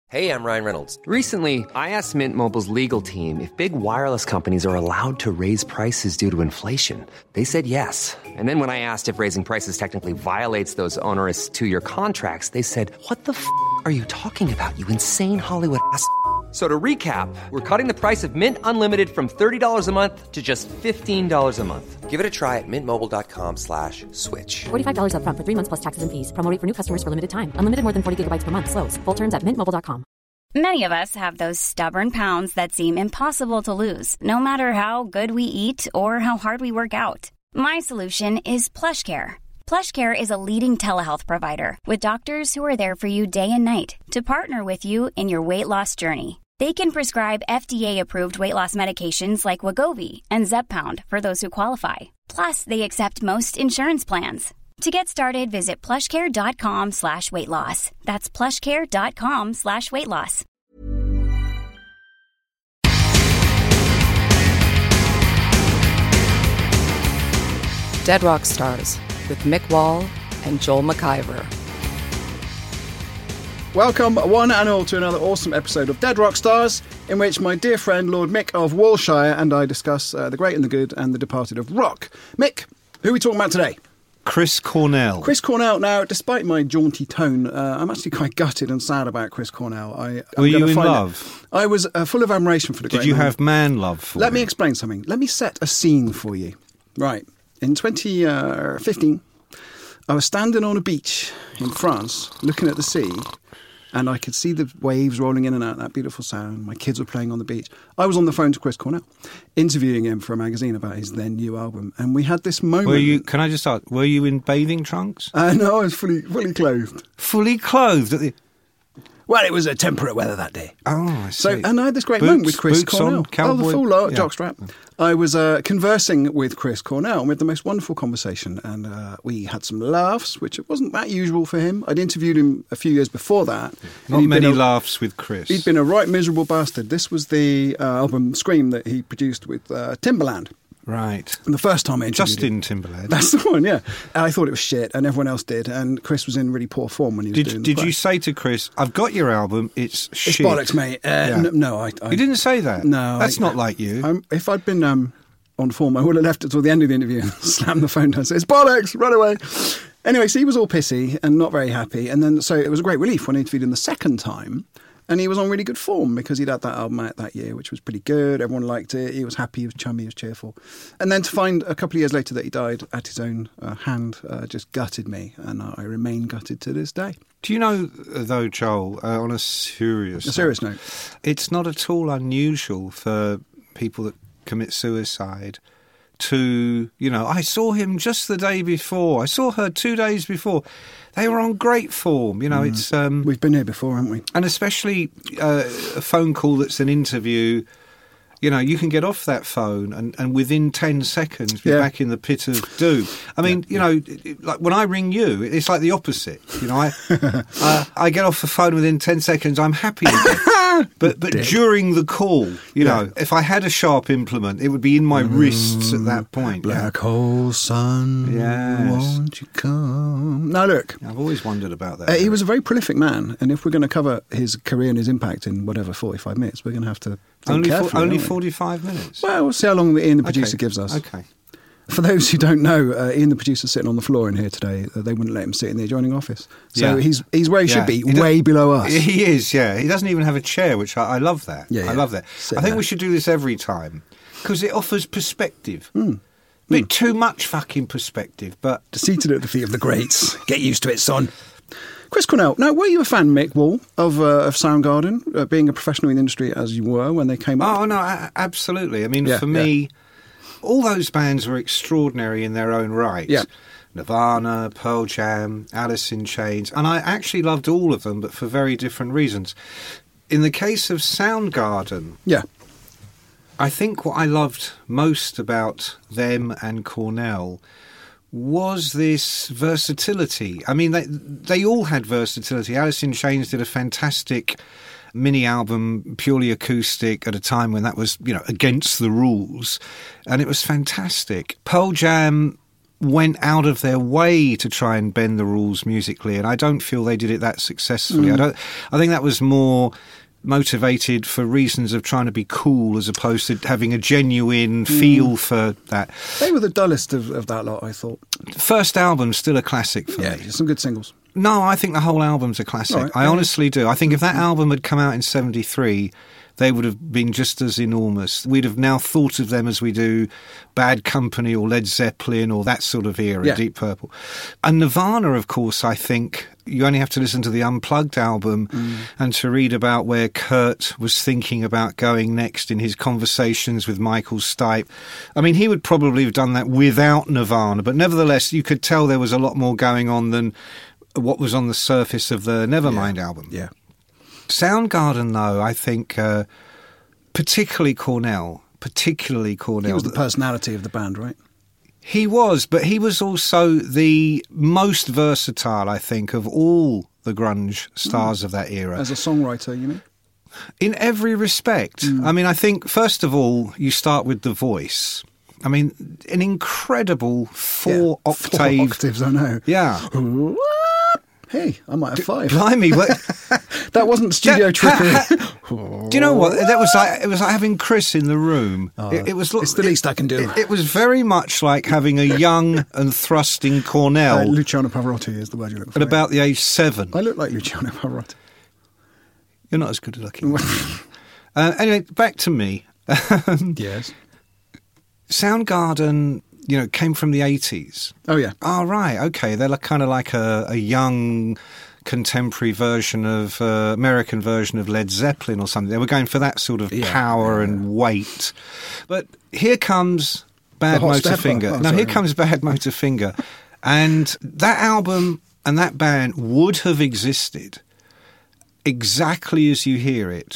Hey, I'm Ryan Reynolds. Recently, I asked Mint Mobile's legal team if big wireless companies are allowed to raise prices due to inflation. They said yes. And then when I asked if raising prices technically violates those onerous two-year contracts, they said, "What the f*** are you talking about, you insane Hollywood ass?" So to recap, we're cutting the price of Mint Unlimited from $30 a month to just $15 a month. Give it a try at mintmobile.com/switch. $45 up front for 3 months plus taxes and fees. Promo rate for new customers for limited time. Unlimited more than 40 gigabytes per month. Slows full terms at mintmobile.com. Many of us have those stubborn pounds that seem impossible to lose, no matter how good we eat or how hard we work out. My solution is PlushCare. PlushCare is a leading telehealth provider with doctors who are there for you day and night to partner with you in your weight loss journey. They can prescribe FDA-approved weight loss medications like Wegovy and Zepbound for those who qualify. Plus, they accept most insurance plans. To get started, visit plushcare.com/weightloss. That's plushcare.com/weightloss. Dead Rock Stars with Mick Wall and Joel McIver. Welcome, one and all, to another awesome episode of Dead Rock Stars, in which my dear friend Lord Mick of Walshire and I discuss the great and the good and the departed of rock. Mick, who are we talking about today? Chris Cornell. Chris Cornell. Now, despite my jaunty tone, I'm actually quite gutted and sad about Chris Cornell. Were you in love? I was full of admiration for the great man. Did you have man love for him? Let me explain something. Let me set a scene for you. Right. In 2015, I was standing on a beach in France, looking at the sea, and I could see the waves rolling in and out, that beautiful sound. My kids were playing on the beach. I was on the phone to Chris Cornell, interviewing him for a magazine about his then new album. And we had this moment. Can I just ask, were you in bathing trunks? No, I was fully clothed. Fully clothed? Well, it was a temperate weather that day. Oh, I see. So, and I had this great moment with Chris Cornell. On, cowboy, the full jockstrap. I was conversing with Chris Cornell, and we had the most wonderful conversation, and we had some laughs, which wasn't that usual for him. I'd interviewed him a few years before that. Not many laughs with Chris. He'd been a right miserable bastard. This was the album Scream that he produced with Timbaland. Right. And the first time I interviewed Justin Timberlake. That's the one, yeah. And I thought it was shit, and everyone else did, and Chris was in really poor form when he was doing the Did you say to Chris, "I've got your album, it's shit"? It's bollocks, mate. No, I... You didn't say that? No. That's not like you. If I'd been on form, I would have left it till the end of the interview and slammed the phone down and said, "It's bollocks, run away." Anyway, so he was all pissy and not very happy, and then so it was a great relief when I interviewed him the second time. And he was on really good form because he'd had that album out that year, which was pretty good. Everyone liked it. He was happy, he was chummy, he was cheerful. And then to find a couple of years later that he died at his own hand just gutted me. And I remain gutted to this day. Do you know, though, Joel, on a serious note, it's not at all unusual for people that commit suicide to, I saw him just the day before. I saw her 2 days before. They were on great form. It's... We've been here before, haven't we? And especially a phone call that's an interview. You can get off that phone and within 10 seconds be back in the pit of doom. I mean, like when I ring you, it's like the opposite. I get off the phone within 10 seconds, I'm happy again. But during the call, if I had a sharp implement, it would be in my wrists at that point. Black hole sun, won't you come? Now look. I've always wondered about that. He was a very prolific man, and if we're going to cover his career and his impact in 45 minutes, we're going to have to think carefully. Only 45 minutes? Well, we'll see how long Ian the producer gives us. Okay. For those who don't know, Ian the producer's sitting on the floor in here today. They wouldn't let him sit in the adjoining office. So he's where he should be, way below us. He is, yeah. He doesn't even have a chair, which I love that. I love that. I think we should do this every time because it offers perspective. Bit too much fucking perspective, but... Seated at the feet of the greats. Get used to it, son. Chris Cornell. Now, were you a fan, Mick Wall, of Soundgarden, being a professional in the industry as you were when they came up? Oh, no, absolutely. I mean, for me, all those bands were extraordinary in their own right. Yeah. Nirvana, Pearl Jam, Alice in Chains. And I actually loved all of them, but for very different reasons. In the case of Soundgarden... Yeah. I think what I loved most about them and Cornell was this versatility. I mean, they all had versatility. Alice in Chains did a fantastic mini album, purely acoustic, at a time when that was, against the rules. And it was fantastic. Pearl Jam went out of their way to try and bend the rules musically, and I don't feel they did it that successfully. I think that was more motivated for reasons of trying to be cool as opposed to having a genuine feel for that. They were the dullest of that lot, I thought. First album's still a classic for me. Some good singles. No, I think the whole album's a classic. Right, I honestly do. I think if that album had come out in 73, they would have been just as enormous. We'd have now thought of them as we do Bad Company or Led Zeppelin or that sort of era, Deep Purple. And Nirvana, of course, I think you only have to listen to the Unplugged album and to read about where Kurt was thinking about going next in his conversations with Michael Stipe. I mean, he would probably have done that without Nirvana, but nevertheless, you could tell there was a lot more going on than what was on the surface of the Nevermind album. Yeah. Soundgarden, though, I think, particularly Cornell. He was the personality of the band, right? He was, but he was also the most versatile, I think, of all the grunge stars of that era. As a songwriter, you mean? In every respect. I mean, I think, first of all, you start with the voice. I mean, an incredible four octaves, I know. Yeah. Hey, I might have 5. Blimey, what? That wasn't studio trickery. Do you know what? It was like having Chris in the room. It was. It's the least I can do. It was very much like having a young and thrusting Cornell. Luciano Pavarotti is the word you look for. At about the age 7. I look like Luciano Pavarotti. You're not as good at looking. Anyway, back to me. Yes. Soundgarden, came from the 80s. Oh, yeah. Oh, right. Okay. They're kind of like a young contemporary version of, American version of Led Zeppelin or something. They were going for that sort of power and weight. But here comes Bad Motorfinger. Here comes Bad Motorfinger. And that album and that band would have existed exactly as you hear it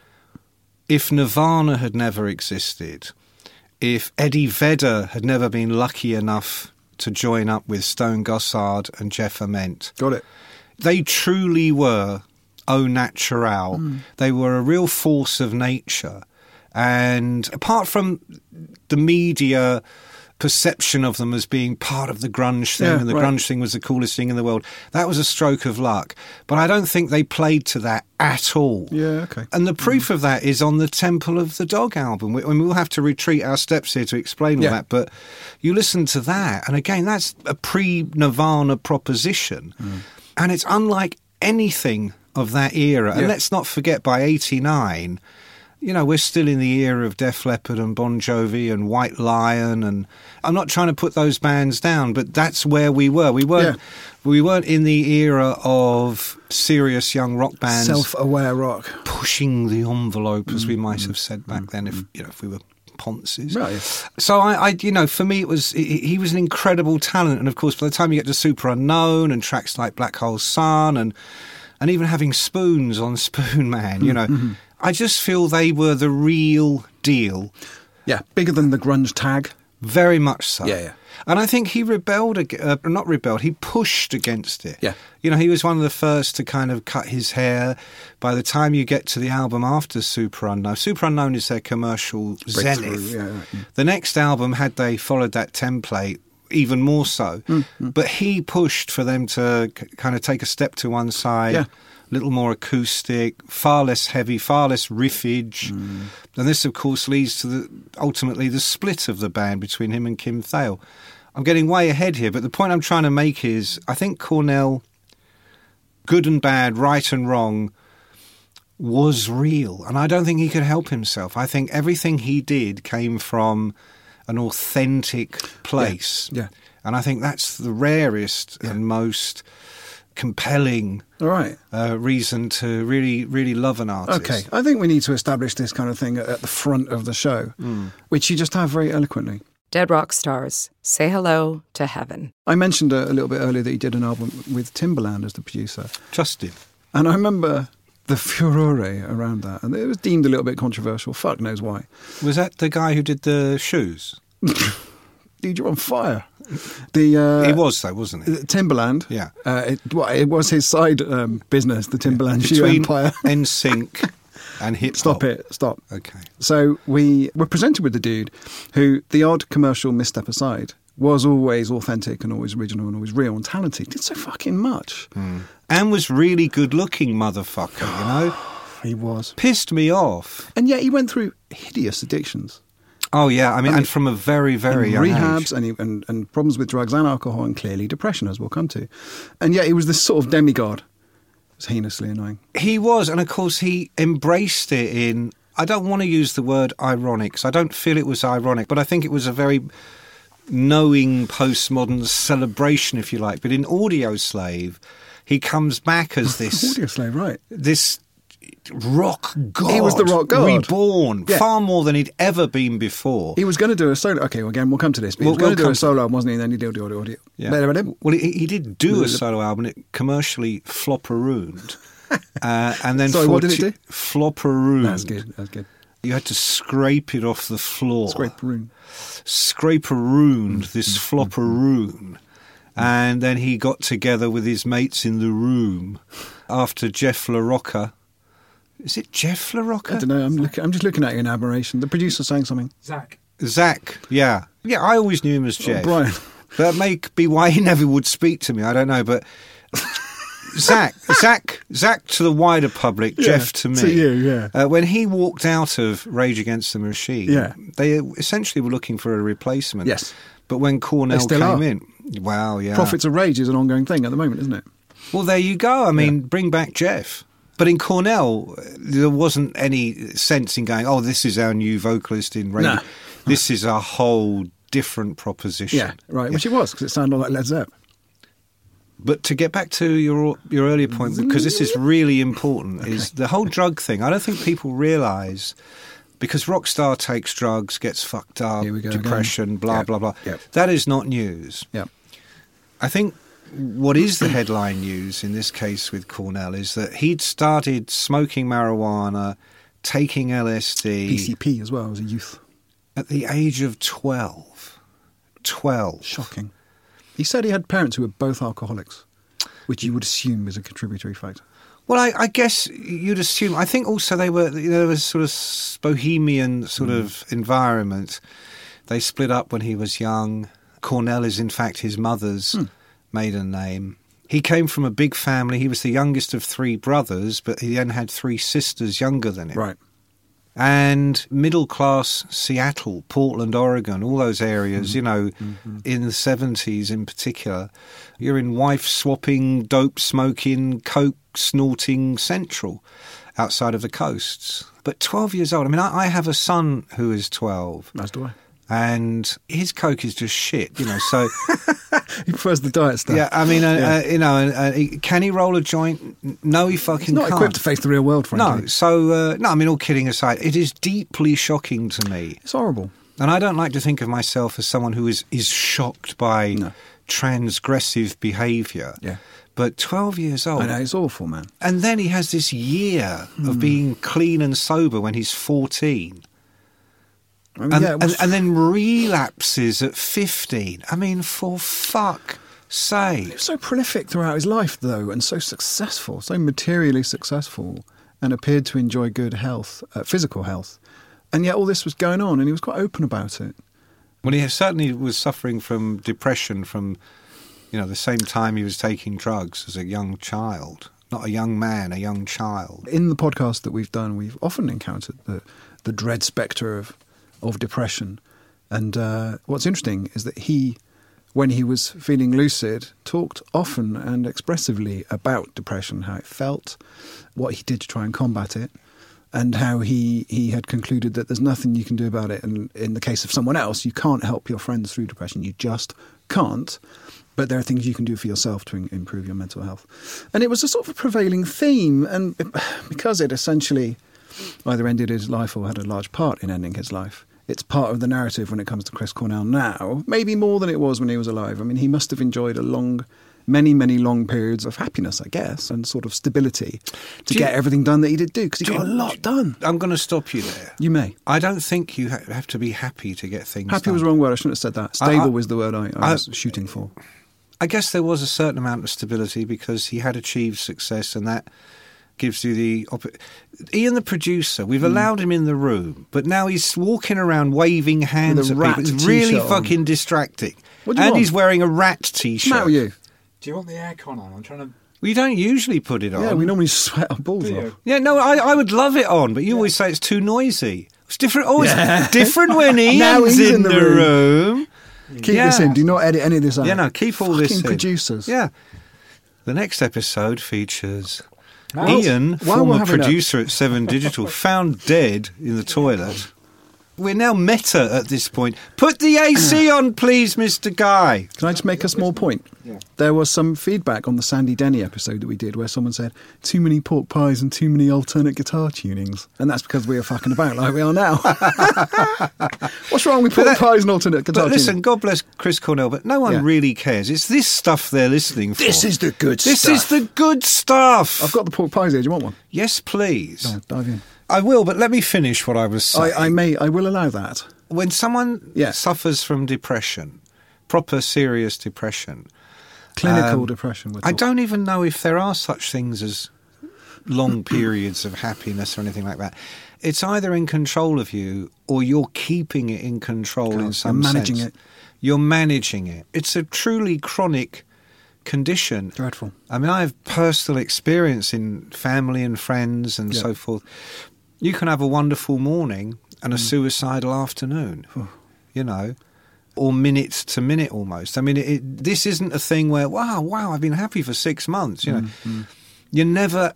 if Nirvana had never existed. If Eddie Vedder had never been lucky enough to join up with Stone Gossard and Jeff Ament. Got it. They truly were au naturel. They were a real force of nature. And apart from the media perception of them as being part of the grunge thing, and the grunge thing was the coolest thing in the world, that was a stroke of luck. But I don't think they played to that at all. Yeah, okay. And the proof of that is on the Temple of the Dog album. We'll have to retreat our steps here to explain all that, but you listen to that, and again, that's a pre-Nirvana proposition, and it's unlike anything of that era. And let's not forget, by 89... we're still in the era of Def Leppard and Bon Jovi and White Lion, and I'm not trying to put those bands down, but that's where we were. We weren't in the era of serious young rock bands, self-aware rock, pushing the envelope, as we might have said back then, if we were ponces. Right. So I for me, it was he was an incredible talent, and of course, by the time you get to Super Unknown and tracks like Black Hole Sun and even having Spoons on Spoon Man, I just feel they were the real deal. Yeah, bigger than the grunge tag. Very much so. Yeah. And I think he he pushed against it. Yeah. He was one of the first to kind of cut his hair. By the time you get to the album after Super Unknown is their commercial zenith. Yeah. The next album, had they followed that template, even more so. But he pushed for them to kind of take a step to one side. Yeah. A little more acoustic, far less heavy, far less riffage. And this, of course, leads to ultimately the split of the band between him and Kim Thayil. I'm getting way ahead here, but the point I'm trying to make is I think Cornell, good and bad, right and wrong, was real. And I don't think he could help himself. I think everything he did came from an authentic place. Yeah. And I think that's the rarest and most compelling reason to really, really love an artist. Okay, I think we need to establish this kind of thing at the front of the show, which you just have very eloquently. Dead Rock Stars, Say Hello to Heaven. I mentioned a little bit earlier that he did an album with Timbaland as the producer. Just did. And I remember the furore around that, and it was deemed a little bit controversial. Fuck knows why. Was that the guy who did the shoes? Dude, you're on fire. He was, though, wasn't he? Timbaland. Yeah. It was his side business, the Timbaland shoe empire. NSYNC and hip-hop. Stop. Okay. So we were presented with the dude who, the odd commercial misstep aside, was always authentic and always original and always real and talented. He did so fucking much. And was really good-looking, motherfucker, you know? He was. Pissed me off. And yet he went through hideous addictions. Oh, yeah. I mean, and from a very, very young rehabs age. and problems with drugs and alcohol and clearly depression, as we'll come to. And yet he was this sort of demigod. It was heinously annoying. He was, and of course he embraced it in... I don't want to use the word ironic, because I don't feel it was ironic, but I think it was a very knowing postmodern celebration, if you like. But in Audioslave, he comes back as this... Audioslave, right. This rock god. He was the rock god. Reborn, far more than he'd ever been before. He was going to do a solo... Okay, well, again, we'll come to this. But he was going to do a solo album, wasn't he? And then he did audio. Yeah. Well, he did do a solo album. It commercially flopperooned. And then sorry, what did it do? Flopperooned. That's good. You had to scrape it off the floor. Scraperoon, this flopperoon. And then he got together with his mates in the room after Jeff LaRocca. Is it Jeff LaRocca? I don't know. I'm just looking at you in admiration. The producer's saying something. Zach, yeah. Yeah, I always knew him as Jeff. Brian. That may be why he never would speak to me. I don't know, but... Zach to the wider public, Jeff to me. To you, yeah. When he walked out of Rage Against the Machine, they essentially were looking for a replacement. Yes. But when Cornell came in, wow, yeah. Prophets of Rage is an ongoing thing at the moment, isn't it? Well, there you go. I mean, bring back Jeff. But in Cornell, there wasn't any sense in going, oh, this is our new vocalist in Rage. No. This is a whole different proposition. Yeah, right, which it was, because it sounded like Led Zepp. But to get back to your earlier point, because this is really important, is the whole drug thing. I don't think people realise, because Rockstar takes drugs, gets fucked up, depression, blah, blah, blah. Yep. That is not news. Yep. I think what is the headline news in this case with Cornell is that he'd started smoking marijuana, taking LSD. PCP as well as a youth. At the age of 12. 12. Shocking. He said he had parents who were both alcoholics, which you would assume is a contributory factor. Well, I guess you'd assume. I think also there was sort of bohemian sort of environment. They split up when he was young. Cornell is, in fact, his mother's maiden name. He came from a big family. He was the youngest of 3 brothers, but he then had 3 sisters younger than him. Right. And middle-class Seattle, Portland, Oregon, all those areas, in the 70s in particular, you're in wife-swapping, dope-smoking, coke-snorting central outside of the coasts. But 12 years old, I mean, I have a son who is 12. As do I. And his coke is just shit, so... He prefers the diet stuff. Yeah, I mean, can he roll a joint? No, he fucking can't. He's not equipped to face the real world, frankly. No, so, I mean, all kidding aside, it is deeply shocking to me. It's horrible. And I don't like to think of myself as someone who is shocked by transgressive behaviour. Yeah. But 12 years old... I know, it's awful, man. And then he has this year of being clean and sober when he's 14. I mean, and then relapses at 15. I mean, for fuck's sake. He was so prolific throughout his life, though, and so successful, so materially successful, and appeared to enjoy good health, physical health. And yet all this was going on, and he was quite open about it. Well, he certainly was suffering from depression from, the same time he was taking drugs as a young child. Not a young man, a young child. In the podcast that we've done, we've often encountered the dread spectre of depression. And what's interesting is that he, when he was feeling lucid, talked often and expressively about depression, how it felt, what he did to try and combat it, and how he had concluded that there's nothing you can do about it. And in the case of someone else, you can't help your friends through depression. You just can't. But there are things you can do for yourself to improve your mental health. And it was a sort of a prevailing theme. And because it essentially either ended his life or had a large part in ending his life, it's part of the narrative when it comes to Chris Cornell now, maybe more than it was when he was alive. I mean, he must have enjoyed many, many long periods of happiness, I guess, and sort of stability to get everything done that he did do, because he got a lot done. I'm going to stop you there. You may. I don't think you have to be happy to get things done. Happy was the wrong word. I shouldn't have said that. Stable was the word I was shooting for. I guess there was a certain amount of stability because he had achieved success, and that gives you the... Ian, the producer, we've allowed him in the room, but now he's walking around waving hands at rat people. It's really t-shirt on. fucking distracting. What do you And want? he's wearing a rat T-shirt. Matt, with you? Do you want the aircon on? I'm trying to... We don't usually put it on. Yeah, we normally sweat our balls Do you? off. Yeah, no, I would love it on, but you always say it's too noisy. It's different. Oh, it's different when Now Ian's he's in in the the room. Keep this in. Do not edit any of this out. Yeah, no, keep all this in. Fucking producers. Yeah. The next episode features Well, Ian, while we're former having producer at 7 Digital, found dead in the toilet. We're now meta at this point. Put the AC on, please, Mr. Guy. Can I just make a small point? Yeah. There was some feedback on the Sandy Denny episode that we did where someone said, too many pork pies and too many alternate guitar tunings. And that's because we were fucking about like we are now. What's wrong with pork pies and alternate guitar But listen, tuning? God bless Chris Cornell, but no one Yeah. really cares. It's this stuff they're listening for. This is the good This stuff. is the good stuff. I've got the pork pies here. Do you want one? Yes, please. No, dive in. I will, but let me finish what I was saying. I will allow that. When someone Yeah. suffers from depression, proper serious depression, Clinical depression. I don't even know if there are such things as long periods of happiness or anything like that. It's either in control of you or you're keeping it in control in some You're managing sense. it. You're managing it. It's a truly chronic condition. Dreadful. I mean, I have personal experience in family and friends and Yeah. so forth. You can have a wonderful morning and Mm. a suicidal afternoon, you know, or minute to minute almost. I mean, this isn't a thing where, wow, I've been happy for 6 months, you know. You're never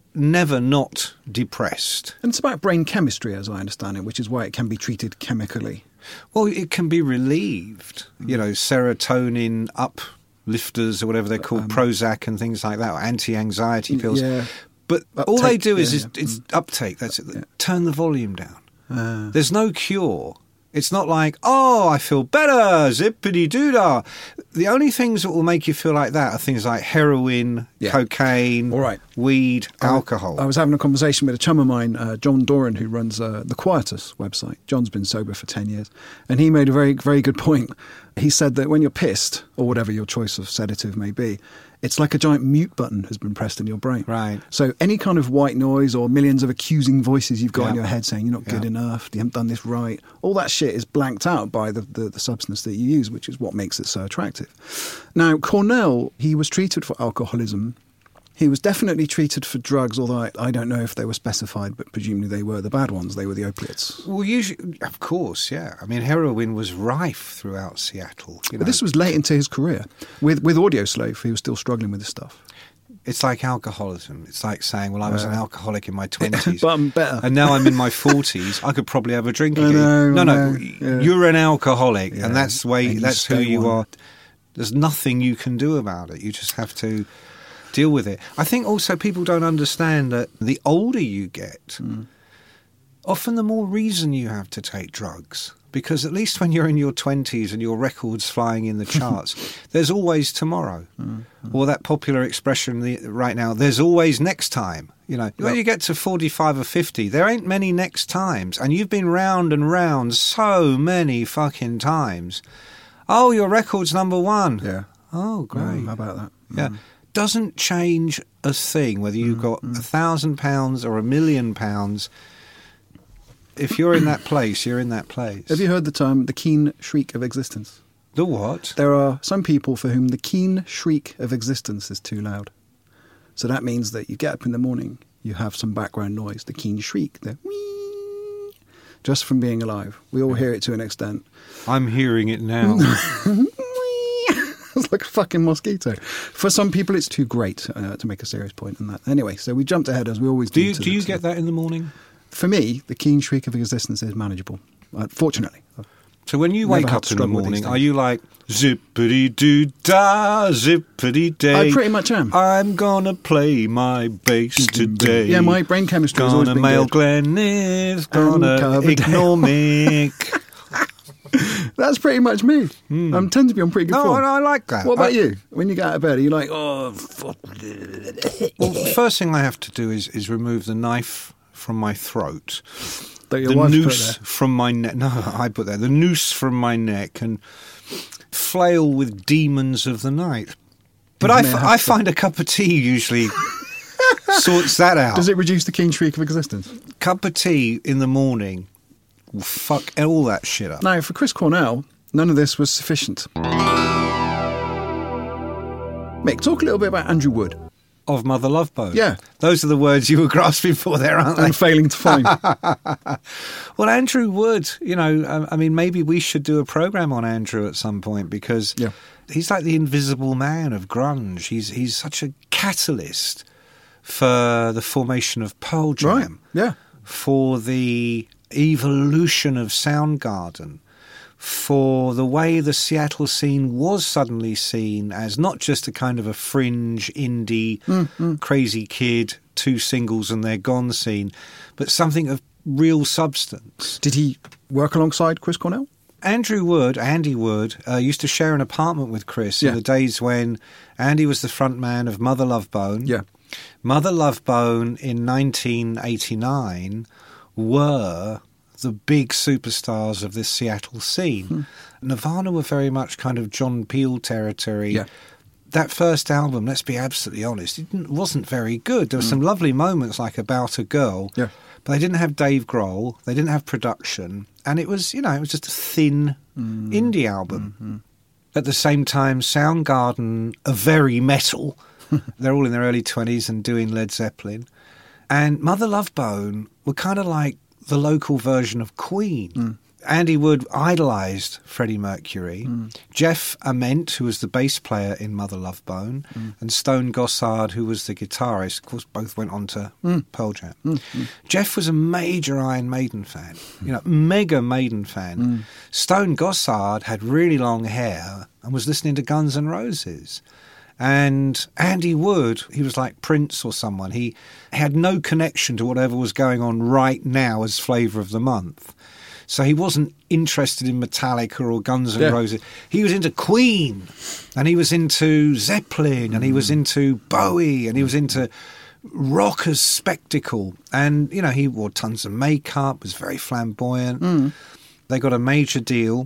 not depressed. And it's about brain chemistry, as I understand it, which is why it can be treated chemically. Well, it can be relieved, you know, serotonin uplifters or whatever they're called, Prozac and things like that, or anti-anxiety pills. Yeah. But all they Uptake, do is yeah. it's uptake. That's it. Turn the volume down. Ah. There's no cure. It's not like, I feel better, zippity-doo-dah. The only things that will make you feel like that are things like heroin, Yeah. cocaine, All right. weed, alcohol. I was having a conversation with a chum of mine, John Doran, who runs the Quietus website. John's been sober for 10 years. And he made a very, very good point. He said that when you're pissed, or whatever your choice of sedative may be, it's like a giant mute button has been pressed in your brain. Right. So any kind of white noise or millions of accusing voices you've got Yeah. in your head saying you're not good enough, you haven't done this right, all that shit is blanked out by the substance that you use, which is what makes it so attractive. Now, Cornell, he was treated for alcoholism. He was definitely treated for drugs, although I don't know if they were specified, but presumably they were the bad ones. They were the opiates. Well, usually, of course, yeah. I mean, heroin was rife throughout Seattle. You know. But this was late into his career. With Audioslave, he was still struggling with this stuff. It's like alcoholism. It's like saying, well, I was an alcoholic in my 20s. But I'm better. And now I'm in my 40s. I could probably have a drink I again. know, No, yeah. you're an alcoholic, Yeah. and that's And you that's who stay you one. are. There's nothing you can do about it. You just have to deal with it. I think also people don't understand that the older you get, often the more reason you have to take drugs. Because at least when you're in your 20s and your record's flying in the charts, there's always tomorrow. Or that popular expression right now, there's always next time. You know, when you get to 45 or 50, there ain't many next times. And you've been round and round so many fucking times. Oh, your record's number one. Yeah. Oh, great. How about that? Yeah. Doesn't change a thing whether you've got £1,000 or £1 million. If you're in that place, you're in that place. Have you heard the term the keen shriek of existence? The what? There are some people for whom the keen shriek of existence is too loud. So that means that you get up in the morning, you have some background noise, the keen shriek, the wee, just from being alive. We all hear it to an extent. I'm hearing it now. It's like a fucking mosquito. For some people, it's too great to make a serious point in that. Anyway, so we jumped ahead as we always do. Do you get that in the morning? For me, the keen shriek of existence is manageable. Fortunately. So when you Never wake had up to in the struggle with morning, these are things. you like zippity-doo-dah, zippity-day? I pretty much am. I'm gonna play my bass today. Yeah, my brain chemistry has always Gonna been mail good. Glenn is gonna Coverdale. ignore Mick. That's pretty much me. I tend to be on pretty good No, form. I like that. What about you? When you get out of bed, are you like, oh, fuck. Well, the first thing I have to do is remove the knife from my throat. That your The wife put noose there? from my neck. No, I put there. The noose from my neck and flail with demons of the night. But You may have I to- find a cup of tea usually sorts that out. Does it reduce the keen shriek of existence? Cup of tea in the morning will fuck all that shit up. Now, for Chris Cornell, none of this was sufficient. Mick, talk a little bit about Andrew Wood. Of Mother Love Bone. Yeah. Those are the words you were grasping for there, aren't they? And failing to find. Well, Andrew Wood, I mean, maybe we should do a programme on Andrew at some point because he's like the invisible man of grunge. He's such a catalyst for the formation of Pearl Jam. Right, yeah. For the evolution of Soundgarden. For the way the Seattle scene was suddenly seen as not just a kind of a fringe, indie, crazy kid, 2 singles and they're gone scene, but something of real substance. Did he work alongside Chris Cornell? Andy Wood, used to share an apartment with Chris in the days when Andy was the front man of Mother Love Bone. Yeah. Mother Love Bone in 1989 were the big superstars of this Seattle scene. Nirvana were very much kind of John Peel territory. Yeah. That first album, let's be absolutely honest, it wasn't very good. There were some lovely moments like About a Girl, but they didn't have Dave Grohl, they didn't have production, and it was, it was just a thin indie album. At the same time, Soundgarden are very metal. They're all in their early 20s and doing Led Zeppelin. And Mother Love Bone were kind of like the local version of Queen. Andy Wood idolised Freddie Mercury. Jeff Ament, who was the bass player in Mother Love Bone, and Stone Gossard, who was the guitarist, of course, both went on to Pearl Jam. Jeff was a major Iron Maiden fan, mega Maiden fan. Stone Gossard had really long hair and was listening to Guns N' Roses. And Andy Wood, he was like Prince or someone. He had no connection to whatever was going on right now as flavour of the month. So he wasn't interested in Metallica or Guns N' Roses. He was into Queen, and he was into Zeppelin, and he was into Bowie, and he was into rock as spectacle. And, he wore tons of makeup, was very flamboyant. They got a major deal.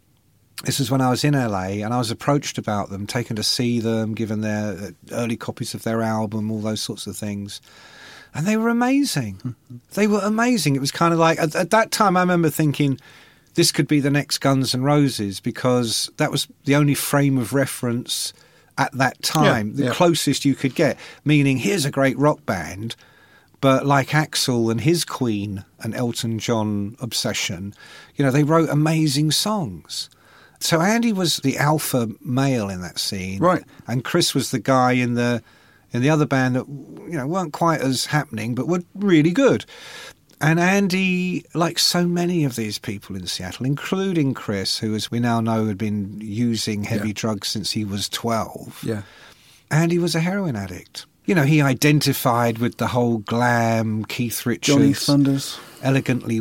This was when I was in LA, and I was approached about them, taken to see them, given their early copies of their album, all those sorts of things. And they were amazing. They were amazing. It was kind of like, at that time, I remember thinking, this could be the next Guns N' Roses, because that was the only frame of reference at that time, the closest you could get. Meaning, here's a great rock band, but like Axl and his Queen and Elton John obsession, they wrote amazing songs. So Andy was the alpha male in that scene, right? And Chris was the guy in the other band that weren't quite as happening, but were really good. And Andy, like so many of these people in Seattle, including Chris, who, as we now know, had been using heavy drugs since he was 12. Yeah, Andy was a heroin addict. He identified with the whole glam, Keith Richards, Johnny Thunders, elegantly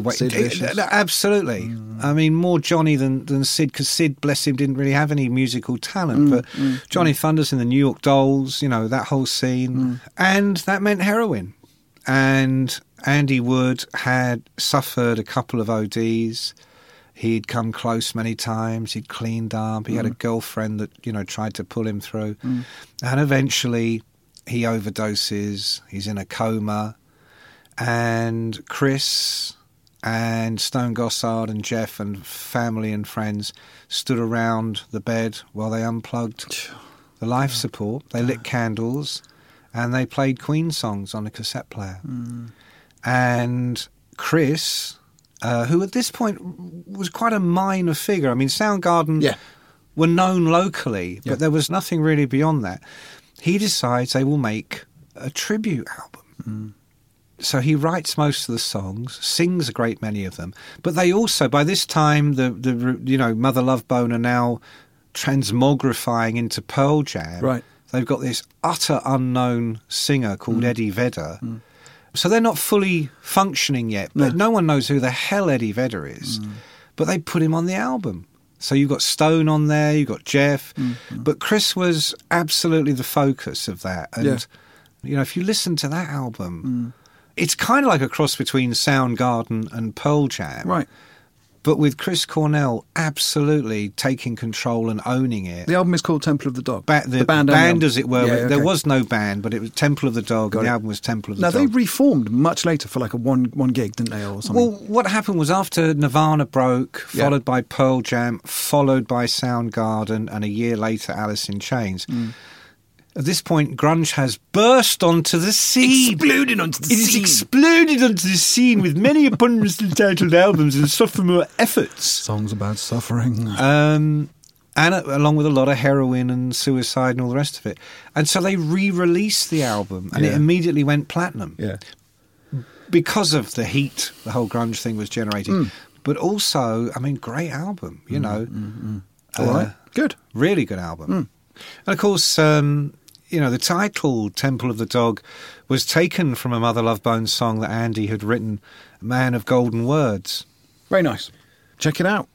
absolutely. I mean, more Johnny than Sid, because Sid, bless him, didn't really have any musical talent. But Johnny Thunders in the New York Dolls, that whole scene. And that meant heroin. And Andy Wood had suffered a couple of ODs. He'd come close many times. He'd cleaned up. He had a girlfriend that, tried to pull him through. And eventually he overdoses. He's in a coma. And Chris and Stone Gossard and Jeff and family and friends stood around the bed while they unplugged the life support. They lit candles and they played Queen songs on a cassette player. And Chris, who at this point was quite a minor figure. I mean, Soundgarden were known locally, but there was nothing really beyond that. He decides they will make a tribute album. So he writes most of the songs, sings a great many of them, but they also, by this time, the Mother Love Bone are now transmogrifying into Pearl Jam. Right. They've got this utter unknown singer called Eddie Vedder. So they're not fully functioning yet, but no one knows who the hell Eddie Vedder is. But they put him on the album. So you've got Stone on there, you've got Jeff, but Chris was absolutely the focus of that. And, if you listen to that album, it's kind of like a cross between Soundgarden and Pearl Jam. Right. but with Chris Cornell absolutely taking control and owning it. The album is called Temple of the Dog. The band, as it were. Yeah, okay. There was no band, but it was Temple of the Dog, and the it. album was Temple of the Now, Dog. they reformed much later for like a one gig, didn't they, or something? Well, what happened was after Nirvana broke, followed by Pearl Jam, followed by Soundgarden, and a year later Alice in Chains. At this point, grunge has burst onto the scene. Exploded onto the It has exploded onto the scene with many eponymous entitled albums and sophomore efforts. Songs about suffering. And along with a lot of heroin and suicide and all the rest of it. And so they re-released the album, and it immediately went platinum. Yeah. Because of the heat the whole grunge thing was generating. But also, I mean, great album, you know. All right. Good. Really good album. And of course, the title, Temple of the Dog, was taken from a Mother Love Bone song that Andy had written, Man of Golden Words. Very nice. Check it out.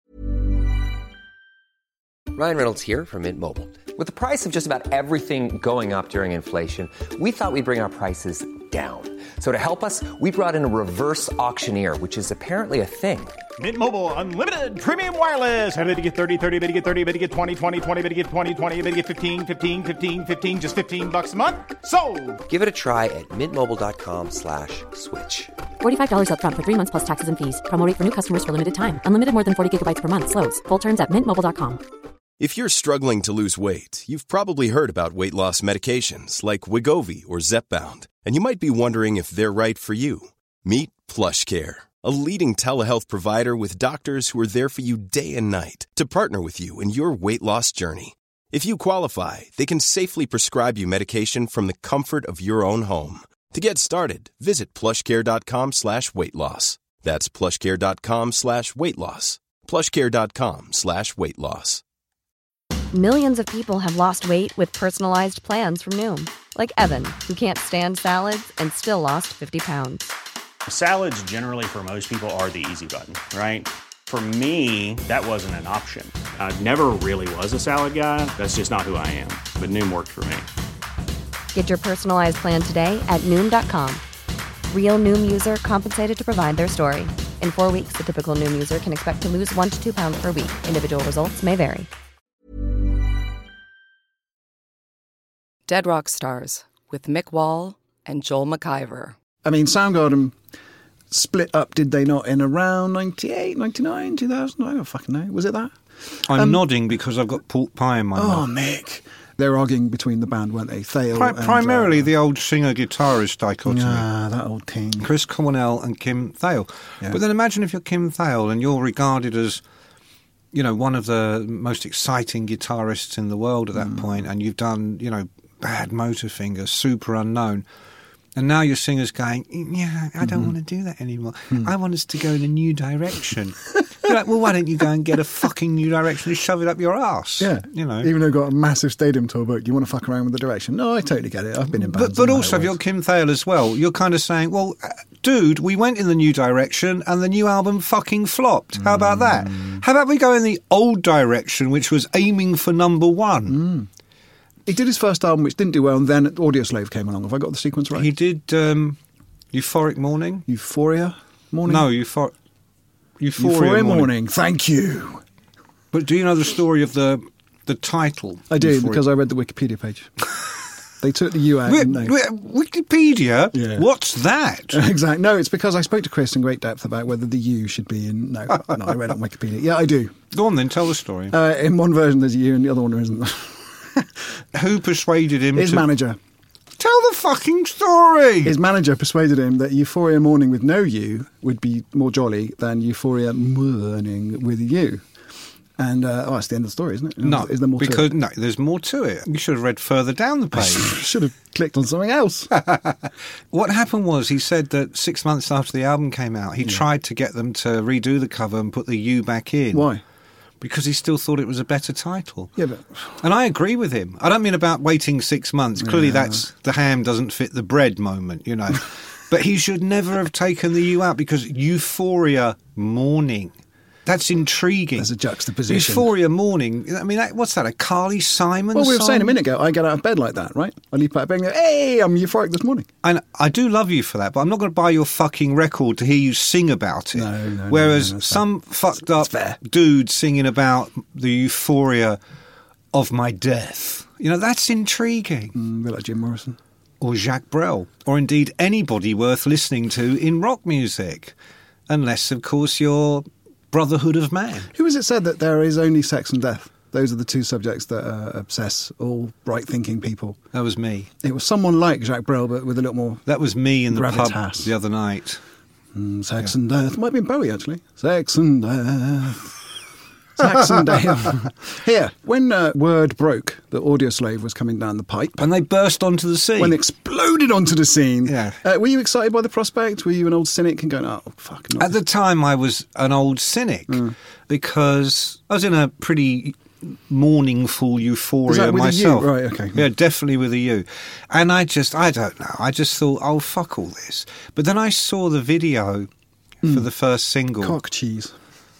Ryan Reynolds here from Mint Mobile. With the price of just about everything going up during inflation, we thought we'd bring our prices down. So to help us, we brought in a reverse auctioneer, which is apparently a thing. Mint Mobile Unlimited Premium Wireless. How to get 30, 30, bit to get 30, bit to get 20, 20, 20, bit to get 20, 20, bit to get 15, 15, 15, 15, just $15 a month? Sold! Give it a try at mintmobile.com/switch. $45 up front for 3 months plus taxes and fees. Promo rate for new customers for limited time. Unlimited more than 40 gigabytes per month. Slows full terms at mintmobile.com. If you're struggling to lose weight, you've probably heard about weight loss medications like Wegovy or Zepbound, and you might be wondering if they're right for you. Meet PlushCare, a leading telehealth provider with doctors who are there for you day and night to partner with you in your weight loss journey. If you qualify, they can safely prescribe you medication from the comfort of your own home. To get started, visit plushcare.com/weightloss. That's plushcare.com/weightloss. plushcare.com/weightloss. Millions of people have lost weight with personalized plans from Noom. Like Evan, who can't stand salads and still lost 50 pounds. Salads generally for most people are the easy button, right? For me, that wasn't an option. I never really was a salad guy. That's just not who I am. But Noom worked for me. Get your personalized plan today at Noom.com. Real Noom user compensated to provide their story. In 4 weeks, the typical Noom user can expect to lose 1 to 2 pounds per week. Individual results may vary. Dead Rock Stars with Mick Wall and Joel McIver. I mean, Soundgarden split up, did they not, in around 98, 99, 2000? I don't fucking know. Was it that? I'm nodding because I've got pork pie in my mouth. Oh, Mick. They were arguing between the band, weren't they? Thale Primarily the old singer-guitarist dichotomy. Ah, that old thing. Chris Cornell and Kim Thale. Yeah. But then imagine if you're Kim Thale and you're regarded as, you know, one of the most exciting guitarists in the world at that point, and you've done, you know, Bad Motorfinger, Super Unknown. And now your singer's going, yeah, I don't want to do that anymore. I want us to go in a new direction. You're like, well, why don't you go and get a fucking new direction and shove it up your arse? Yeah. You know. Even though you've got a massive stadium tour book, you want to fuck around with the direction. No, I totally get it. I've been in bands. But also, if you're Kim Thale as well, you're kind of saying, well, dude, we went in the new direction and the new album fucking flopped. How about that? How about we go in the old direction, which was aiming for number one? He did his first album, which didn't do well, and then Audioslave came along. Have I got the sequence right? He did Euphoric Morning? Euphoria Morning? No, Euphoria Morning. Thank you. But do you know the story of the title? I do, Euphoria? because I read the Wikipedia page. They took the U out, didn't they? Wikipedia? Yeah. What's that? Exactly. No, it's because I spoke to Chris in great depth about whether the U should be in... No, I read it on Wikipedia. Yeah, I do. Go on then, tell the story. In one version there's a U and the other one there isn't. Who persuaded him His manager. Tell the fucking story! His manager persuaded him that Euphoria Morning with no U would be more jolly than Euphoria Morning with a U. And, that's the end of the story, isn't it? No, is there more because, to it? no, there's more to it. You should have read further down the page. Should have clicked on something else. What happened was he said that 6 months after the album came out, he tried to get them to redo the cover and put the U back in. Why? Because he still thought it was a better title. Yeah, but... And I agree with him. I don't mean about waiting 6 months. Clearly that's the ham doesn't fit the bread moment, you know. But he should never have taken the U out because Euphoria Morning That's intriguing. There's a juxtaposition. Euphoria Morning. I mean, what's that? A Carly Simon Well, we were song? saying a minute ago, I get out of bed like that, right? I leap out of bed and go, hey, I'm euphoric this morning. And I do love you for that, but I'm not going to buy your fucking record to hear you sing about it. No, Whereas no, some fucked up dude singing about the euphoria of my death. You know, that's intriguing. A bit like Jim Morrison. Or Jacques Brel. Or indeed anybody worth listening to in rock music. Unless, of course, you're Brotherhood of Man. Who has it said that there is only sex and death? Those are the two subjects that obsess all right-thinking people. That was me. It was someone like Jacques Brel, but with a little more That was me in the gravitas. pub the other night. Sex and death. Might be in Bowie, actually. Sex and death. Sex and death. Here, when word broke that Audioslave was coming down the pipe. When they burst onto the scene. When they exploded onto the scene. Yeah. Were you excited by the prospect? Were you an old cynic and going, oh, fuck. Not At the time, I was an old cynic because I was in a pretty morningful euphoria Was that with myself. a U? Right, okay. Yeah, definitely with a U. And I don't know. I just thought, oh, fuck all this. But then I saw the video for the first single. Cock cheese.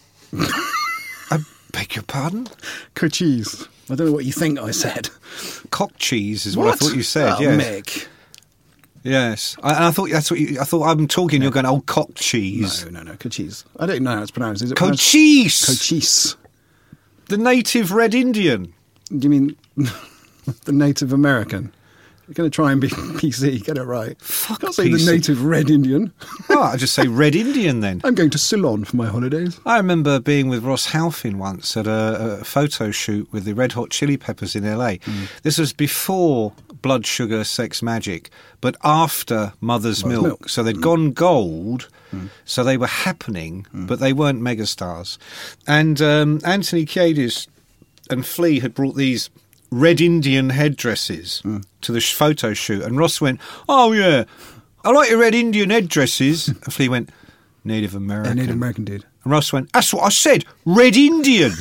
I beg your pardon? Cock cheese. I don't know what you think I said. Cock cheese is what I thought you said, oh, yes. Mick. Yes. I thought that's what you... I thought I'm talking, you're going, oh, cock cheese. No, cock cheese. I don't know how it's pronounced. Is it Cochise! Cochise. The native Red Indian. Do you mean the Native American? You're going to try and be PC, get it right. Fuck Can't say PC. the Native Red Indian. Oh, I just say Red Indian then. I'm going to Ceylon for my holidays. I remember being with Ross Halfin once at a photo shoot with the Red Hot Chili Peppers in LA. This was before Blood Sugar Sex Magic, but after Mother's Milk. So they'd gone gold, so they were happening, but they weren't megastars. And Anthony Kiedis and Flea had brought these Red Indian headdresses to the photo shoot, and Ross went, oh yeah, I like your Red Indian headdresses. And Flea went, Native American. Native American did. And Ross went, that's what I said, Red Indian.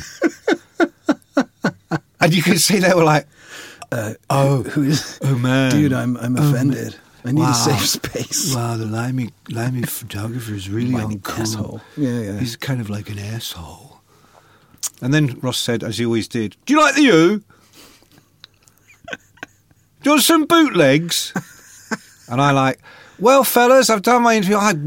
And you could see they were like, oh man, dude, I'm offended. I need a safe space. Wow, the limey photographer is really uncool. Asshole. Yeah. He's kind of like an asshole. And then Ross said, as he always did, do you like the U? Do you want some bootlegs? And I like, well, fellas, I've done my interview. I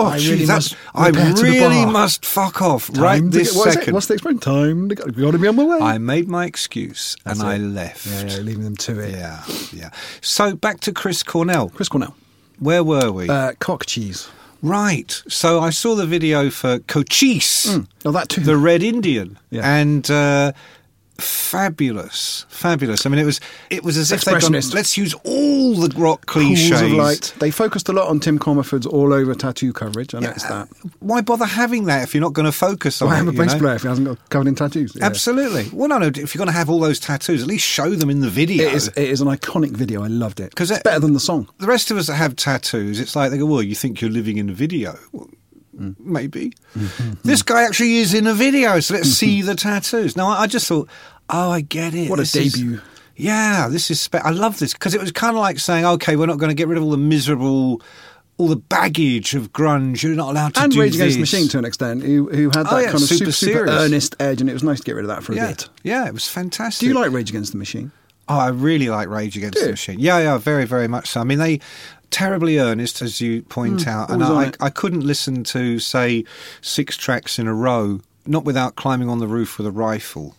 really must fuck off right this second. What's the expression? Time to go. Got to be on my way. I made my excuse and I left. Yeah, leaving them to it. Yeah. So back to Chris Cornell. Chris Cornell. Where were we? Cock cheese. Right. So I saw the video for Cochise, Oh, that too. the Red Indian, Yeah. and fabulous. I mean, it was as if they'd gone, let's use all the rock cliches. Pools of light. They focused a lot on Tim Comerford's all over tattoo coverage. I noticed that. Why bother having that if you're not going to focus on Why it? have a bass player if he hasn't got covered in tattoos? Yeah. Absolutely. Well, no. If you're going to have all those tattoos, at least show them in the video. It is an iconic video. I loved it. 'Cause it's better than the song. The rest of us that have tattoos, it's like they go, well, you think you're living in a video. Well, maybe. This guy actually is in a video, so let's see the tattoos. Now, I just thought, oh, I get it. What a debut. This is... I love this, because it was kind of like saying, OK, we're not going to get rid of all the miserable... all the baggage of grunge. You're not allowed to and do Rage this. Against the Machine, to an extent, who had that kind of super serious. earnest edge, and it was nice to get rid of that for a bit. Yeah, it was fantastic. Do you like Rage Against the Machine? Oh, I really like Rage Against the Machine. Yeah, very, very much so. I mean, they terribly earnest, as you point out, and I couldn't listen to, say, 6 tracks in a row, not without climbing on the roof with a rifle.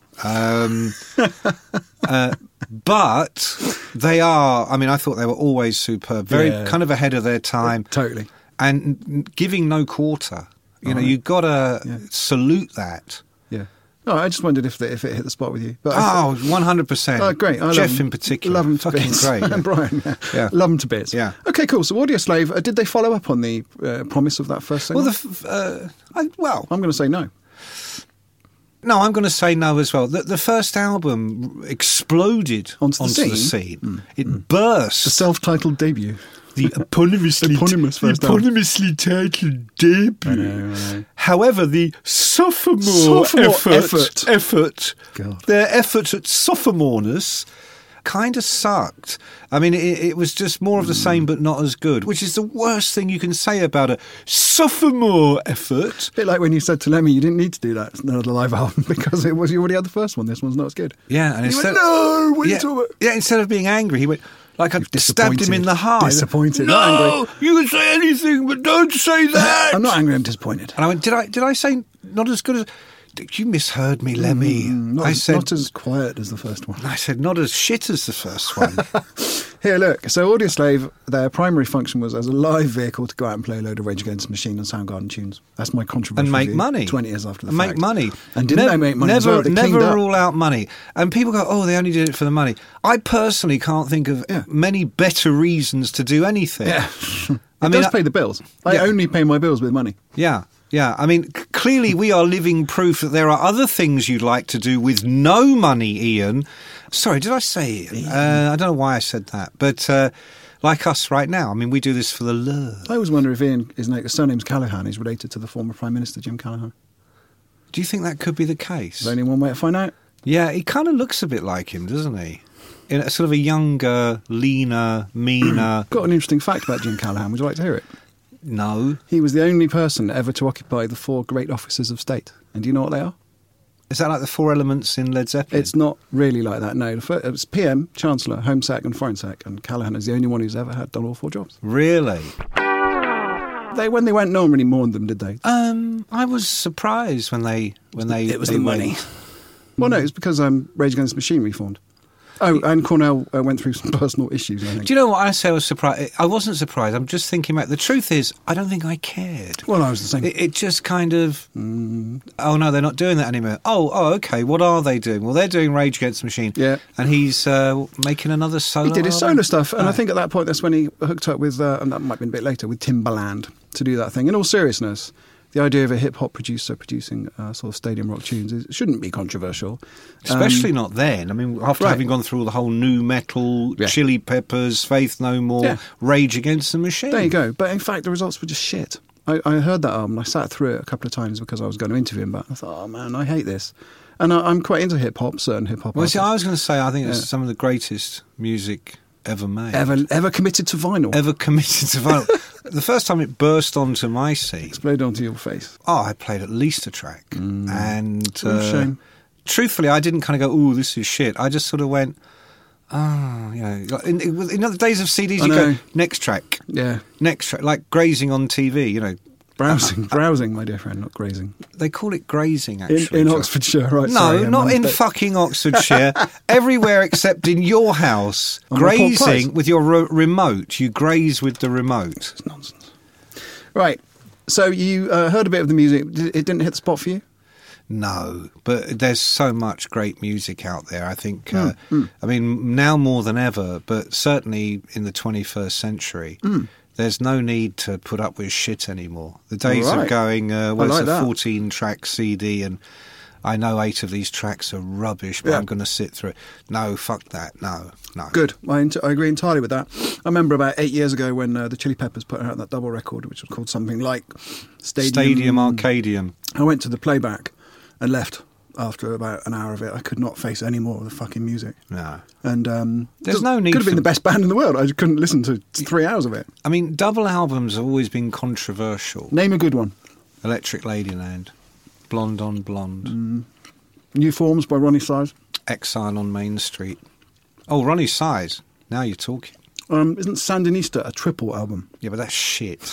But they are, I mean, I thought they were always superb, very kind of ahead of their time. Totally. And giving no quarter. You know, you've got to salute that. Yeah. Oh, I just wondered if it hit the spot with you. But 100%. Oh, great. I Jeff in particular. Love him to fucking bits. great. And Brian. Yeah. Love him to bits. Yeah. Okay, cool. So Audioslave, did they follow up on the promise of that first single? Well, I'm going to say no. No, I'm going to say no as well. The first album exploded onto the scene. It burst. The self-titled debut. The eponymously titled debut. I know. However, the sophomore effort, God. their effort at sophomoreness kind of sucked. I mean, it was just more of the same, but not as good, which is the worst thing you can say about a sophomore effort. A bit like when you said to Lemmy, you didn't need to do that another live album because you already had the first one. This one's not as good. Yeah, and he went, no, what are you talking about? Yeah, instead of being angry, he went, like I stabbed him in the heart. Disappointed. No, not angry. You can say anything, but don't say that. I'm not angry, I'm disappointed. And I went, did I say not as good as... You misheard me, Lemmy. Not as quiet as the first one. I said not as shit as the first one. Here, look. So Audioslave, their primary function was as a live vehicle to go out and play a load of Rage Against the Machine and Soundgarden tunes. That's my controversial and make view, money. 20 years after the and fact. Make money. And didn't they make money as well? They never rule out money. And people go, oh, they only did it for the money. I personally can't think of many better reasons to do anything. Yeah. It does pay the bills. I only pay my bills with money. Yeah. Yeah, I mean, clearly we are living proof that there are other things you'd like to do with no money, Ian. Sorry, did I say Ian? I don't know why I said that, but like us right now, I mean, we do this for the love. I always wonder if Ian, his surname's Callaghan, is related to the former Prime Minister, Jim Callaghan. Do you think that could be the case? There's only one way to find out. Yeah, he kind of looks a bit like him, doesn't he? In a sort of a younger, leaner, meaner... Got an interesting fact about Jim Callaghan. Would you like to hear it? No. He was the only person ever to occupy the 4 great offices of state. And do you know what they are? Is that like the 4 elements in Led Zeppelin? It's not really like that, no. It was PM, Chancellor, Home Sec and Foreign Sec, and Callaghan is the only one who's ever done all 4 jobs. Really? When they went, no one really mourned them, did they? I was surprised when they It was the money. Well, no, it's because Rage Against the Machine reformed. Oh, and Cornell went through some personal issues, I think. Do you know what I say I was surprised? I wasn't surprised. I'm just thinking about... The truth is, I don't think I cared. Well, I was the same. It just kind of... Oh, no, they're not doing that anymore. Oh, okay, what are they doing? Well, they're doing Rage Against the Machine. Yeah. And he's making another solo He did his album. solo stuff, and I think at that point, that's when he hooked up with, and that might have been a bit later, with Timbaland to do that thing. In all seriousness... The idea of a hip-hop producer producing sort of stadium rock tunes shouldn't be controversial. Especially not then. I mean, after having gone through all the whole new metal, Chili Peppers, Faith No More, Rage Against the Machine. There you go. But in fact, the results were just shit. I heard that album. I sat through it a couple of times because I was going to interview him, but I thought, oh man, I hate this. And I'm quite into hip-hop, certain hip-hop. Well, see, I was going to say, I think it's some of the greatest music ever made. Ever committed to vinyl. Ever committed to vinyl. The first time it burst onto my scene... Exploded onto your face. Oh, I played at least a track. And... shame. Truthfully, I didn't kind of go, ooh, this is shit. I just sort of went, in other days of CDs, you go, next track. Yeah. Next track. Like grazing on TV, you know. Browsing, my dear friend, not grazing. They call it grazing, actually. In Oxfordshire, right? No, not in fucking Oxfordshire. Everywhere except in your house. Grazing with your remote. You graze with the remote. This is nonsense. Right. So you heard a bit of the music. It didn't hit the spot for you? No, but there's so much great music out there. I think, I mean, now more than ever, but certainly in the 21st century, there's no need to put up with shit anymore. The days of going, where's a 14-track CD and I know 8 of these tracks are rubbish, but I'm going to sit through it. No, fuck that. No. Good. I agree entirely with that. I remember about 8 years ago when the Chili Peppers put out that double record, which was called something like Stadium Arcadium. I went to the playback and left after about an hour of it. I could not face any more of the fucking music. No. And there's no need. Could have been the best band in the world. I just couldn't listen to 3 hours of it. I mean, double albums have always been controversial. Name a good one. Electric Ladyland, Blonde on Blonde, New Forms by Ronnie Size, Exile on Main Street. Oh, Ronnie Size. Now you're talking. Isn't Sandinista a triple album? Yeah, but that's shit.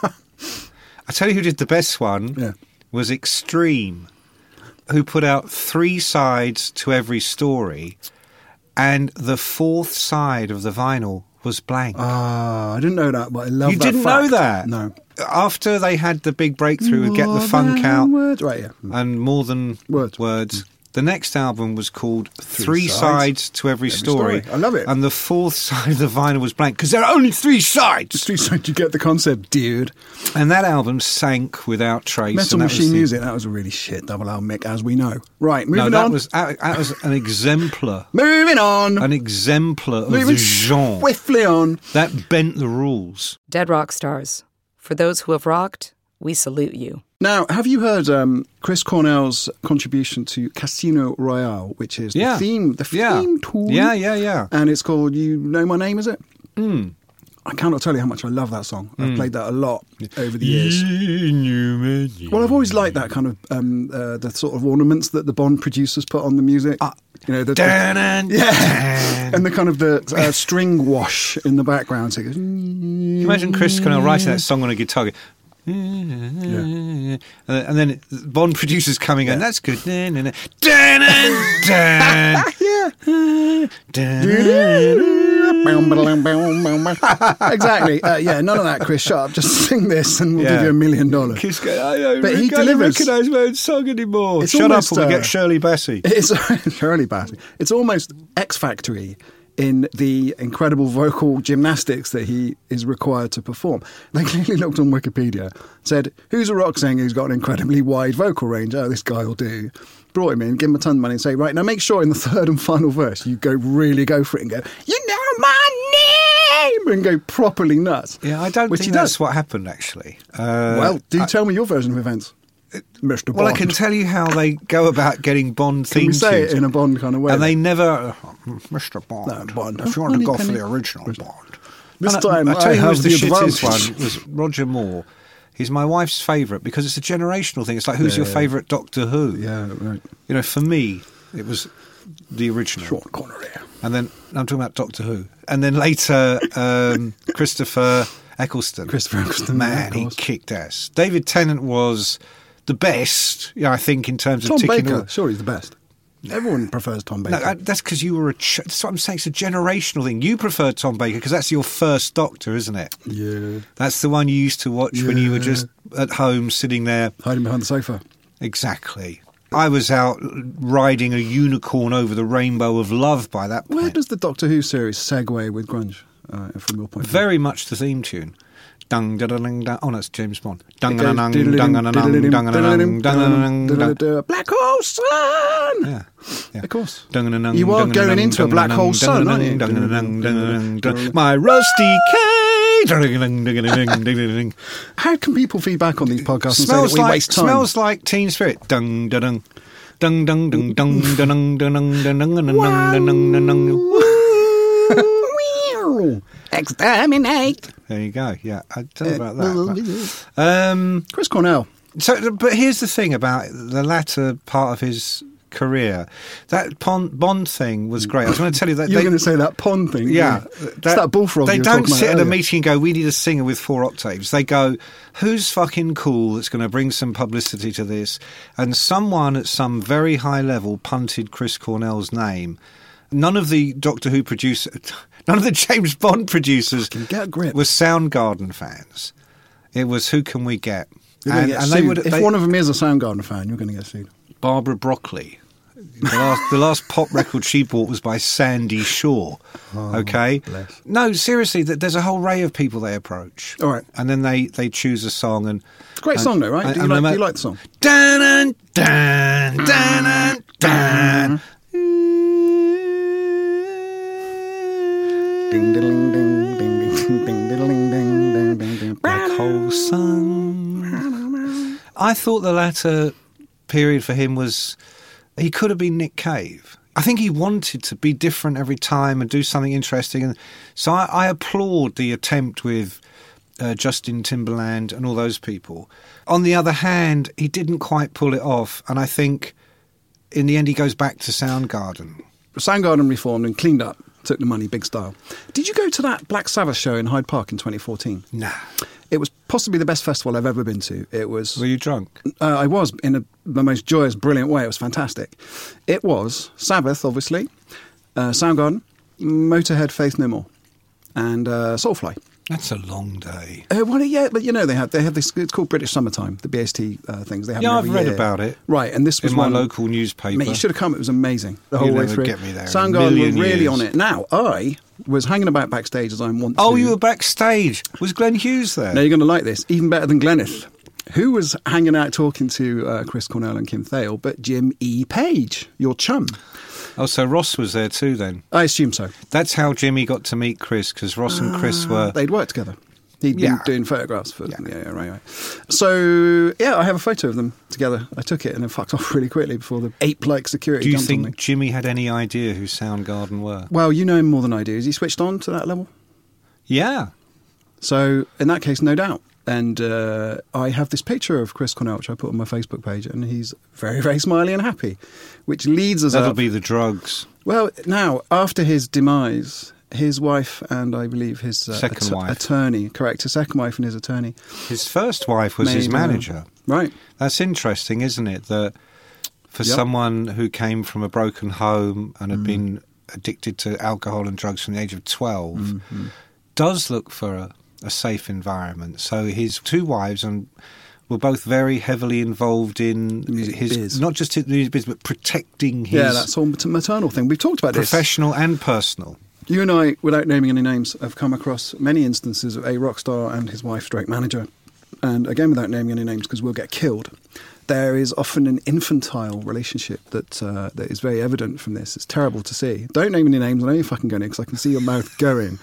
I tell you who did the best one. Was Extreme, who put out 3 sides to every story, and the 4th side of the vinyl was blank. I didn't know that, but I love that. You didn't know that? No. After they had the big breakthrough with Get the Funk Out right, and More Than Words, the next album was called 3 sides to every story. I love it. And the 4th side of the vinyl was blank, because there are only 3 sides. 3 sides, you get the concept, dude. And that album sank without trace. Metal Machine Music, that was a really shit double album, Mick, as we know. Right, moving on. That was an exemplar. Moving on. An exemplar of the genre. Swiftly on. That bent the rules. Dead Rock Stars. For those who have rocked, we salute you. Now, have you heard Chris Cornell's contribution to Casino Royale, which is the theme tune? Yeah. And it's called You Know My Name, is it? I cannot tell you how much I love that song. I've played that a lot over the years. Well, I've always liked that kind of the sort of ornaments that the Bond producers put on the music. You know, and the kind of the string wash in the background. So it goes, Can you imagine Chris Cornell writing that song on a guitar? And then Bond producers coming in. That's good. Exactly. None of that, Chris. Shut up. Just sing this and we'll give you $1 million. But he delivers. I don't recognise my own song anymore. Shut up or we get Shirley Bassey. Shirley Bassey. It's almost X Factory in the incredible vocal gymnastics that he is required to perform. They clearly looked on Wikipedia, said, who's a rock singer who's got an incredibly wide vocal range? Oh, this guy will do. Brought him in, give him a ton of money and say, right, now make sure in the third and final verse you really go for it and go, you know my name! And go properly nuts. Yeah, I don't think that's what happened, actually. Well, tell me your version of events. Mr. Bond. Well, I can tell you how they go about getting Bond theme tunes. Can we say it in a Bond kind of way? And they never... Mr. Bond. No, Bond. If you want to go for the original Bond. This time, I tell you who was the shittest one was Roger Moore. He's my wife's favourite because it's a generational thing. It's like, who's your favourite Doctor Who? Yeah, right. You know, for me, it was the original. Sean Connery. And then, I'm talking about Doctor Who. And then later, Christopher Eccleston. Man, he kicked ass. David Tennant was the best, I think, in terms of Tom ticking... Baker, sure, he's the best. Everyone prefers Tom Baker. No, that's because you were that's what I'm saying. It's a generational thing. You prefer Tom Baker because that's your first Doctor, isn't it? Yeah. That's the one you used to watch when you were just at home, sitting there. Hiding behind the sofa. Exactly. I was out riding a unicorn over the rainbow of love by that point. Where does the Doctor Who series segue with grunge, from your point of view? Very much the theme tune. Dung, da, da, dung, da. Oh, no, it's James Bond. Dung, dung, dung, dung, dung, dung, dung, Black Hole Sun! Yeah. Of course. You are going into a black hole sun, aren't you? My rusty K! How can people feedback on these podcasts and say that we waste time? Smells like Teen Spirit. Dung, da, dung. Dung, dung, dung, dung, dung, dung, dung, dung, dung, dung, dung, dung. Exterminate. There you go. Yeah, I don't know about that. Chris Cornell. So, but here's the thing about the latter part of his career. That Bond thing was great. I was going to tell you that you were going to say that Pond thing. Yeah, it's that bullfrog. They don't sit at a meeting and go, "We need a singer with 4 octaves." They go, "Who's fucking cool that's going to bring some publicity to this?" And someone at some very high level punted Chris Cornell's name. None of the Doctor Who producers, none of the James Bond producers were Soundgarden fans. It was, who can we get? If one of them is a Soundgarden fan, you're going to get sued. Barbara Broccoli. The last pop record she bought was by Sandy Shaw. Okay? Bless. No, seriously, there's a whole array of people they approach. All right. And then they choose a song. And it's a great song, though, right? Do you like the song? Dun, dun, dun, dun. Ding, ding, ding, ding, ding, ding, ding, ding, ding, ding. Black Hole Sun. I thought the latter period for him was, he could have been Nick Cave. I think he wanted to be different every time and do something interesting. And so I applaud the attempt with Justin Timberland and all those people. On the other hand, he didn't quite pull it off. And I think in the end he goes back to Soundgarden. Soundgarden reformed and cleaned up. Took the money, big style. Did you go to that Black Sabbath show in Hyde Park in 2014? Nah. It was possibly the best festival I've ever been to. It was. Were you drunk? I was, in the most joyous, brilliant way. It was fantastic. It was Sabbath, obviously, Soundgarden, Motorhead, Faith No More, and Soulfly. That's a long day. Well, yeah, but you know they have this. It's called British Summertime, the BST things. They have I've read about it. Right, and this was in my local newspaper. Mate, you should have come. It was amazing the whole way through. Get me there. Soundgarden were really on it. Now I was hanging about backstage as I want to. Oh, you were backstage. Was Glenn Hughes there? Now you're going to like this. Even better than Glenneth. Who was hanging out talking to Chris Cornell and Kim Thale, but Jim E. Page, your chum. Oh, so Ross was there too then? I assume so. That's how Jimmy got to meet Chris, because Ross and Chris were... They'd worked together. He'd been doing photographs for right. So, I have a photo of them together. I took it and then fucked off really quickly before the ape-like security jumped on me. Do you think Jimmy had any idea who Soundgarden were? Well, you know him more than I do. Is he switched on to that level? Yeah. So, in that case, no doubt. And I have this picture of Chris Cornell, which I put on my Facebook page, and he's very, very smiley and happy, which leads us That'll be the drugs. Well, now, after his demise, his wife and I believe his second wife. Attorney, correct, his second wife and his attorney. His first wife was his manager. Right. That's interesting, isn't it? That for someone who came from a broken home and had been addicted to alcohol and drugs from the age of 12, does look for a safe environment. So his two wives were both very heavily involved in his biz. Not just his music biz, but protecting his... Yeah, that's all maternal thing. We've talked about professional and personal. You and I, without naming any names, have come across many instances of a rock star and his wife, stroke manager. And again, without naming any names, because we'll get killed. There is often an infantile relationship that is very evident from this. It's terrible to see. Don't name any names. I know you're fucking going to, because I can see your mouth going.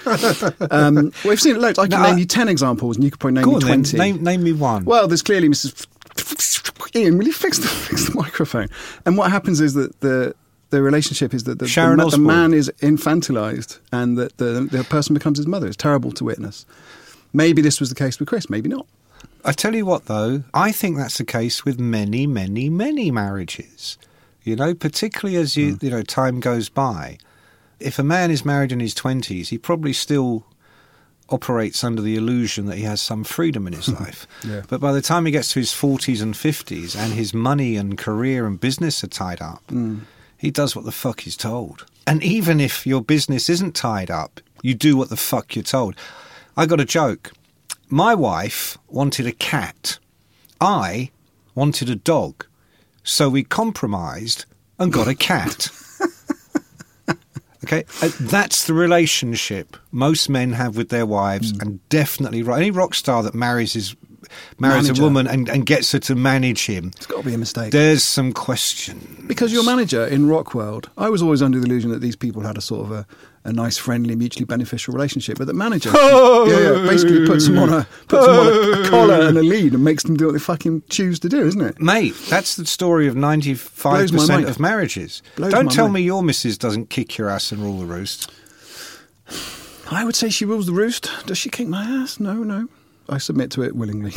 We've seen it loads. I can name you 10 examples, and you could probably name me 20. Name me one. Well, there's clearly Mrs. Ian, will you fix the microphone? And what happens is that the relationship is that the man is infantilized, and that the person becomes his mother. It's terrible to witness. Maybe this was the case with Chris. Maybe not. I tell you what, though, I think that's the case with many, many, many marriages. You know, particularly as time goes by. If a man is married in his 20s, he probably still operates under the illusion that he has some freedom in his life. But by the time he gets to his 40s and 50s and his money and career and business are tied up, he does what the fuck he's told. And even if your business isn't tied up, you do what the fuck you're told. I got a joke. My wife wanted a cat. I wanted a dog. So we compromised and got a cat. Okay? That's the relationship most men have with their wives, and definitely any rock star that marries a woman and gets her to manage him. It's got to be a mistake. There's some question. Because your manager in rock world, I was always under the illusion that these people had a sort of a nice, friendly, mutually beneficial relationship. But the manager basically puts them on a collar and a lead and makes them do what they fucking choose to do, isn't it? Mate, that's the story of 95% of marriages. Don't tell me your missus doesn't kick your ass and rule the roost. I would say she rules the roost. Does she kick my ass? No. I submit to it willingly.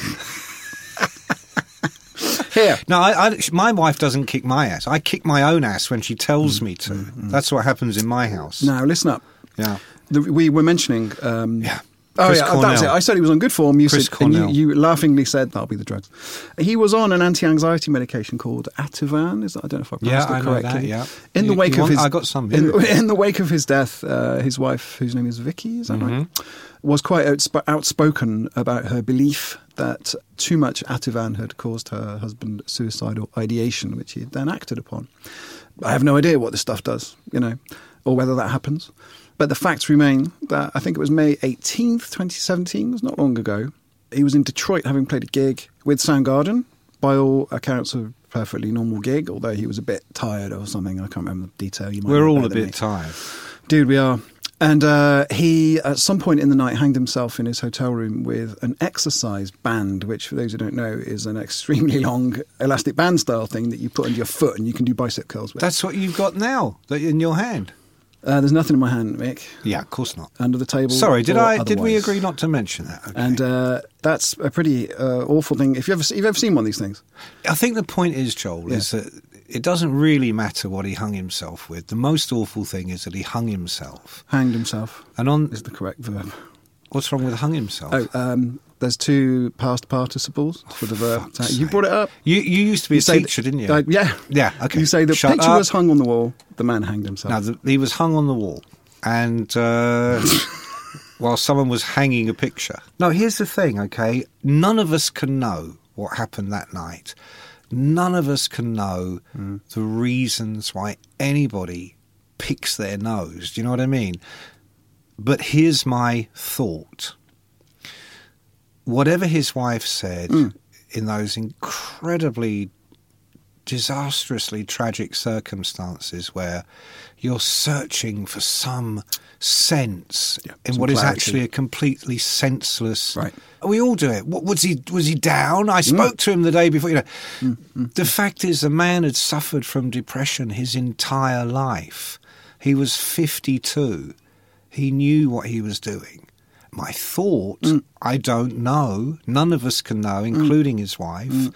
Here. No, my wife doesn't kick my ass. I kick my own ass when she tells me to. That's what happens in my house. Now, listen up. Yeah. We were mentioning... Chris Cornell. That was it. I said he was on good form. Chris Cornell. And you laughingly said that'll be the drugs. He was on an anti-anxiety medication called Ativan. I don't know if I pronounced it correctly. That, In the wake of his... I got some. In the wake of his death, his wife, whose name is Vicky, is that right? Was quite outspoken about her belief that too much Ativan had caused her husband suicidal ideation, which he had then acted upon. I have no idea what this stuff does, or whether that happens. But the facts remain that I think it was May 18th, 2017, it was not long ago. He was in Detroit having played a gig with Soundgarden, by all accounts a perfectly normal gig, although he was a bit tired or something. I can't remember the detail. We're all a bit tired. Dude, we are. And he, at some point in the night, hanged himself in his hotel room with an exercise band, which, for those who don't know, is an extremely long elastic band style thing that you put under your foot and you can do bicep curls with. That's what you've got now, in your hand. There's nothing in my hand, Mick. Yeah, of course not. Under the table. Sorry, did we agree not to mention that? Okay. And that's a pretty awful thing. If you've ever seen one of these things. I think the point is, Joel, is that it doesn't really matter what he hung himself with. The most awful thing is that he hung himself. Hanged himself. And is the correct verb. What's wrong with hung himself? There's two past participles for the verb. You brought it up. You used to be a teacher, didn't you? Yeah, okay. You say the picture was hung on the wall, the man hanged himself. No, he was hung on the wall. And while someone was hanging a picture. No, here's the thing, okay? None of us can know what happened that night. None of us can know the reasons why anybody picks their nose. Do you know what I mean? But here's my thought. Whatever his wife said in those incredibly disastrously tragic circumstances where you're searching for some sense in what clarity. is actually a completely senseless. Right. We all do it. What, was he down? I spoke to him the day before. The fact is, the man had suffered from depression his entire life. He was 52. He knew what he was doing. My thought, I don't know. None of us can know, including his wife.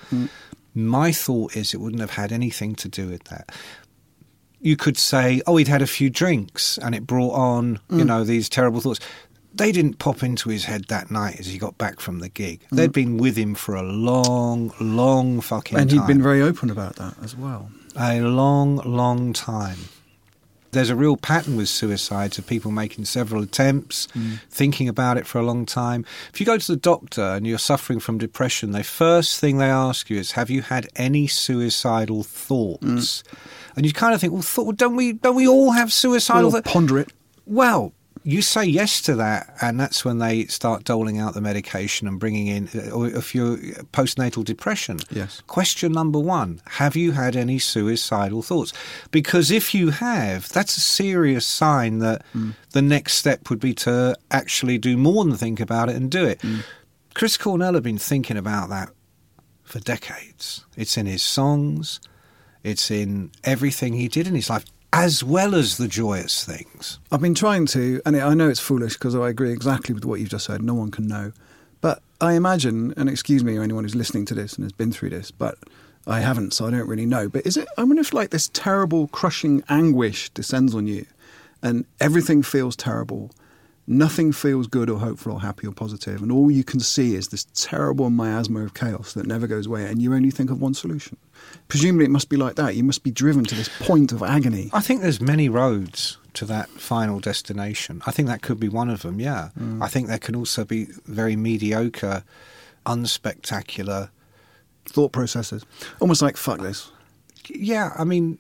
My thought is it wouldn't have had anything to do with that. You could say, he'd had a few drinks and it brought on, these terrible thoughts. They didn't pop into his head that night as he got back from the gig. They'd been with him for a long, long fucking time. And he'd been very open about that as well. A long, long time. There's a real pattern with suicides of people making several attempts, thinking about it for a long time. If you go to the doctor and you're suffering from depression, the first thing they ask you is, have you had any suicidal thoughts? And you kind of think, well, don't we all have suicidal thoughts? Ponder it. Well, you say yes to that, and that's when they start doling out the medication and bringing in, or if you're postnatal depression. Yes. Question number 1, have you had any suicidal thoughts? Because if you have, that's a serious sign that the next step would be to actually do more than think about it and do it. Chris Cornell had been thinking about that for decades. It's in his songs. It's in everything he did in his life, as well as the joyous things. I've been trying to, and I know it's foolish because I agree exactly with what you've just said, no one can know. But I imagine, and excuse me or anyone who's listening to this and has been through this, but I haven't, so I don't really know. But I wonder if like this terrible, crushing anguish descends on you and everything feels terrible. Nothing feels good or hopeful or happy or positive, and all you can see is this terrible miasma of chaos that never goes away, and you only think of one solution. Presumably it must be like that. You must be driven to this point of agony. I think there's many roads to that final destination. I think that could be one of them, yeah. I think there can also be very mediocre, unspectacular thought processes. Almost like, fuck this. Yeah, I mean,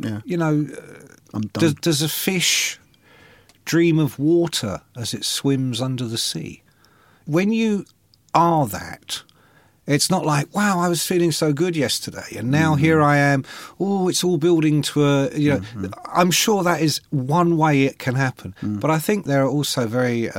I'm done. Does a fish dream of water as it swims under the sea? When you are that, it's not like, wow, I was feeling so good yesterday and now here I am. Oh, it's all building to a, I'm sure that is one way it can happen. But I think there are also very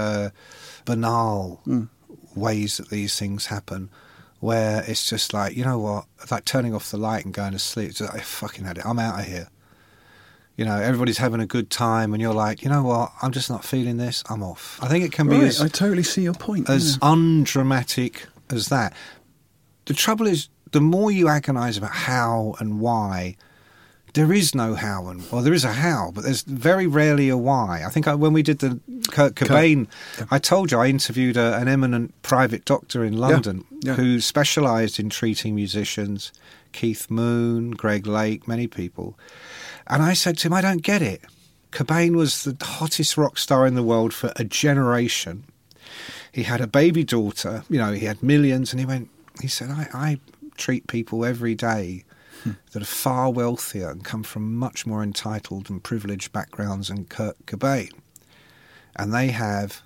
banal ways that these things happen, where it's just like, you know what, like turning off the light and going to sleep. It's just, I fucking had it. I'm out of here. Everybody's having a good time and you're like, you know what, I'm just not feeling this, I'm off. I think it can be I totally see your point. As undramatic as that. The trouble is, the more you agonise about how and why, there is no how there is a how, but there's very rarely a why. I think when we did the Kurt Cobain, I told you I interviewed an eminent private doctor in London who specialised in treating musicians, Keith Moon, Greg Lake, many people. And I said to him, I don't get it. Cobain was the hottest rock star in the world for a generation. He had a baby daughter, he had millions, and he said, I treat people every day that are far wealthier and come from much more entitled and privileged backgrounds than Kurt Cobain. And they have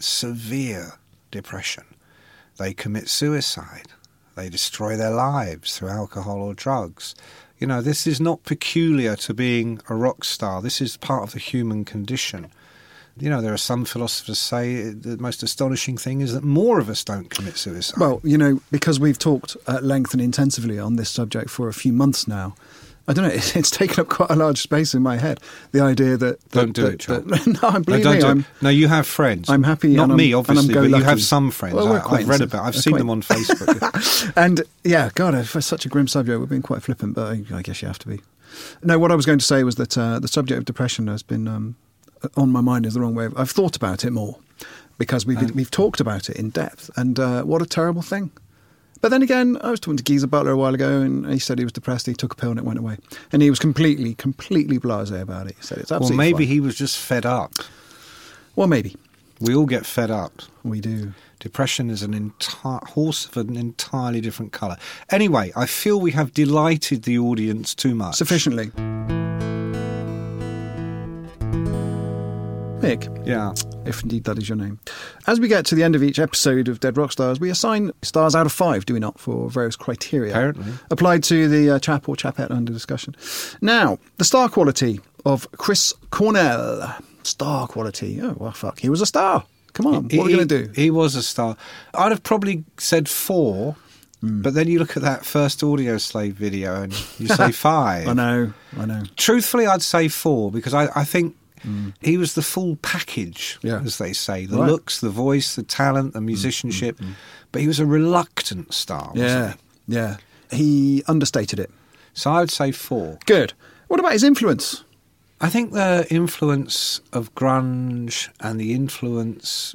severe depression. They commit suicide. They destroy their lives through alcohol or drugs. This is not peculiar to being a rock star. This is part of the human condition. There are some philosophers say the most astonishing thing is that more of us don't commit suicide. Well, because we've talked at length and intensively on this subject for a few months now, I don't know, it's taken up quite a large space in my head. The idea that... Don't do it, John. No, believe me, No, you have friends. I'm happy. Not me, obviously, but lucky. you have some friends. Well, I've read about. I've seen them on Facebook. And, God, for such a grim subject, we're being quite flippant, but I guess you have to be. No, what I was going to say was that the subject of depression has been, on my mind is the wrong way. I've thought about it more, because we've talked about it in depth, and what a terrible thing. But then again, I was talking to Geezer Butler a while ago, and he said he was depressed. He took a pill and it went away. And he was completely blasé about it. He said it's absolutely maybe fine. he was just fed up. Well, maybe. We all get fed up. We do. Depression is an horse of an entirely different colour. Anyway, I feel we have delighted the audience too much. Sufficiently. Mick. Yeah. If indeed that is your name. As we get to the end of each episode of Dead Rock Stars, we assign stars out of 5, do we not, for various criteria. Apparently. Applied to the chap or chapette under discussion. Now, the star quality of Chris Cornell. Star quality. Oh, well, fuck. He was a star. Come on, what are we going to do? He was a star. I'd have probably said 4, but then you look at that first Audio Slave video and you say 5. I know. Truthfully, I'd say 4 because I think he was the full package, as they say. The looks, the voice, the talent, the musicianship. But he was a reluctant star, wasn't he? Yeah. He understated it. So I would say 4. Good. What about his influence? I think the influence of grunge and the influence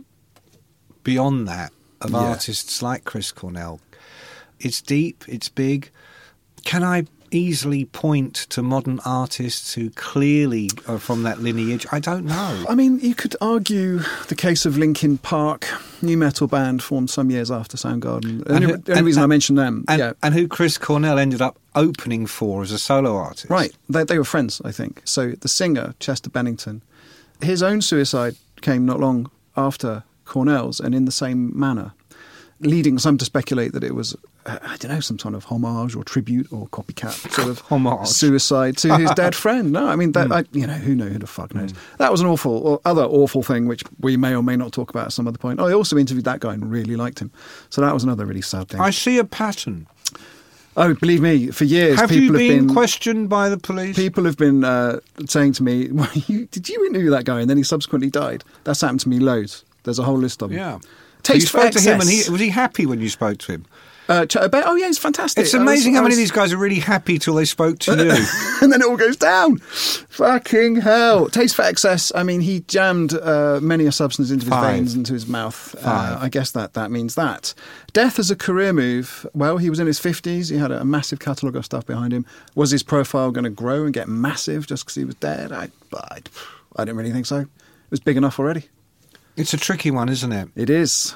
beyond that of artists like Chris Cornell, it's deep, it's big. Can I easily point to modern artists who clearly are from that lineage? I don't know. I mean, you could argue the case of Linkin Park, new metal band formed some years after Soundgarden. The only reason I mention them. And who Chris Cornell ended up opening for as a solo artist. Right. They were friends, I think. So the singer, Chester Bennington, his own suicide came not long after Cornell's and in the same manner, leading some to speculate that it was, I don't know, some sort of homage or tribute or copycat sort of homage suicide to his dead friend. No, I mean, that, who the fuck knows? That was an other awful thing, which we may or may not talk about at some other point. I also interviewed that guy and really liked him. So that was another really sad thing. I see a pattern. Oh, believe me, for years have people you been questioned by the police? People have been saying to me, well, did you interview that guy? And then he subsequently died. That's happened to me loads. There's a whole list of them. Yeah. Taste you spoke for to him, and excess. was he happy when you spoke to him? Oh yeah, he's fantastic. It's amazing how many of these guys are really happy till they spoke to you. And then it all goes down. Fucking hell. Taste for excess. I mean, he jammed many a substance into his veins, into his mouth. I guess that means that. Death as a career move. Well, he was in his 50s. He had a massive catalogue of stuff behind him. Was his profile going to grow and get massive just because he was dead? I didn't really think so. It was big enough already. It's a tricky one, isn't it? It is.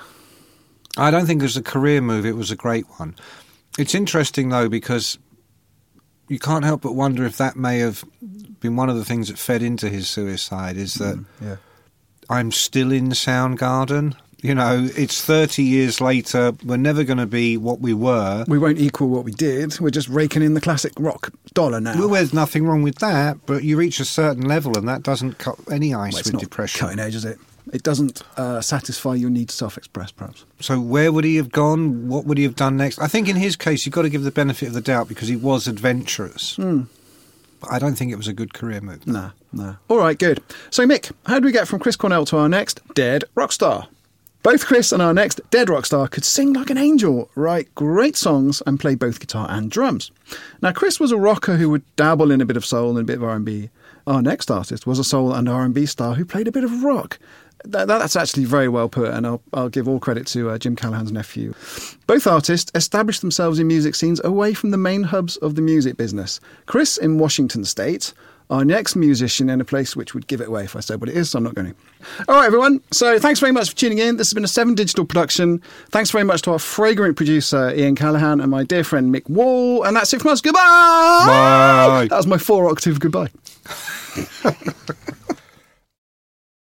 I don't think it was a career move, it was a great one. It's interesting, though, because you can't help but wonder if that may have been one of the things that fed into his suicide, is that I'm still in Soundgarden. You know, it's 30 years later, we're never going to be what we were. We won't equal what we did. We're just raking in the classic rock dollar now. Well, there's nothing wrong with that, but you reach a certain level and that doesn't cut any ice with depression. Cutting edge, is it? It doesn't satisfy your need to self-express, perhaps. So where would he have gone? What would he have done next? I think in his case, you've got to give the benefit of the doubt because he was adventurous. But I don't think it was a good career move. No. All right, good. So, Mick, how do we get from Chris Cornell to our next dead rock star? Both Chris and our next dead rock star could sing like an angel, write great songs and play both guitar and drums. Now, Chris was a rocker who would dabble in a bit of soul and a bit of R&B. Our next artist was a soul and R&B star who played a bit of rock. That's actually very well put, and I'll give all credit to Jim Callahan's nephew. Both artists established themselves in music scenes away from the main hubs of the music business. Chris in Washington State, our next musician in a place which would give it away if I said what it is, so I'm not going to. All right, everyone. So thanks very much for tuning in. This has been a 7 Digital production. Thanks very much to our fragrant producer, Ian Callahan, and my dear friend, Mick Wall. And that's it from us. Goodbye! Bye! That was my 4-octave goodbye.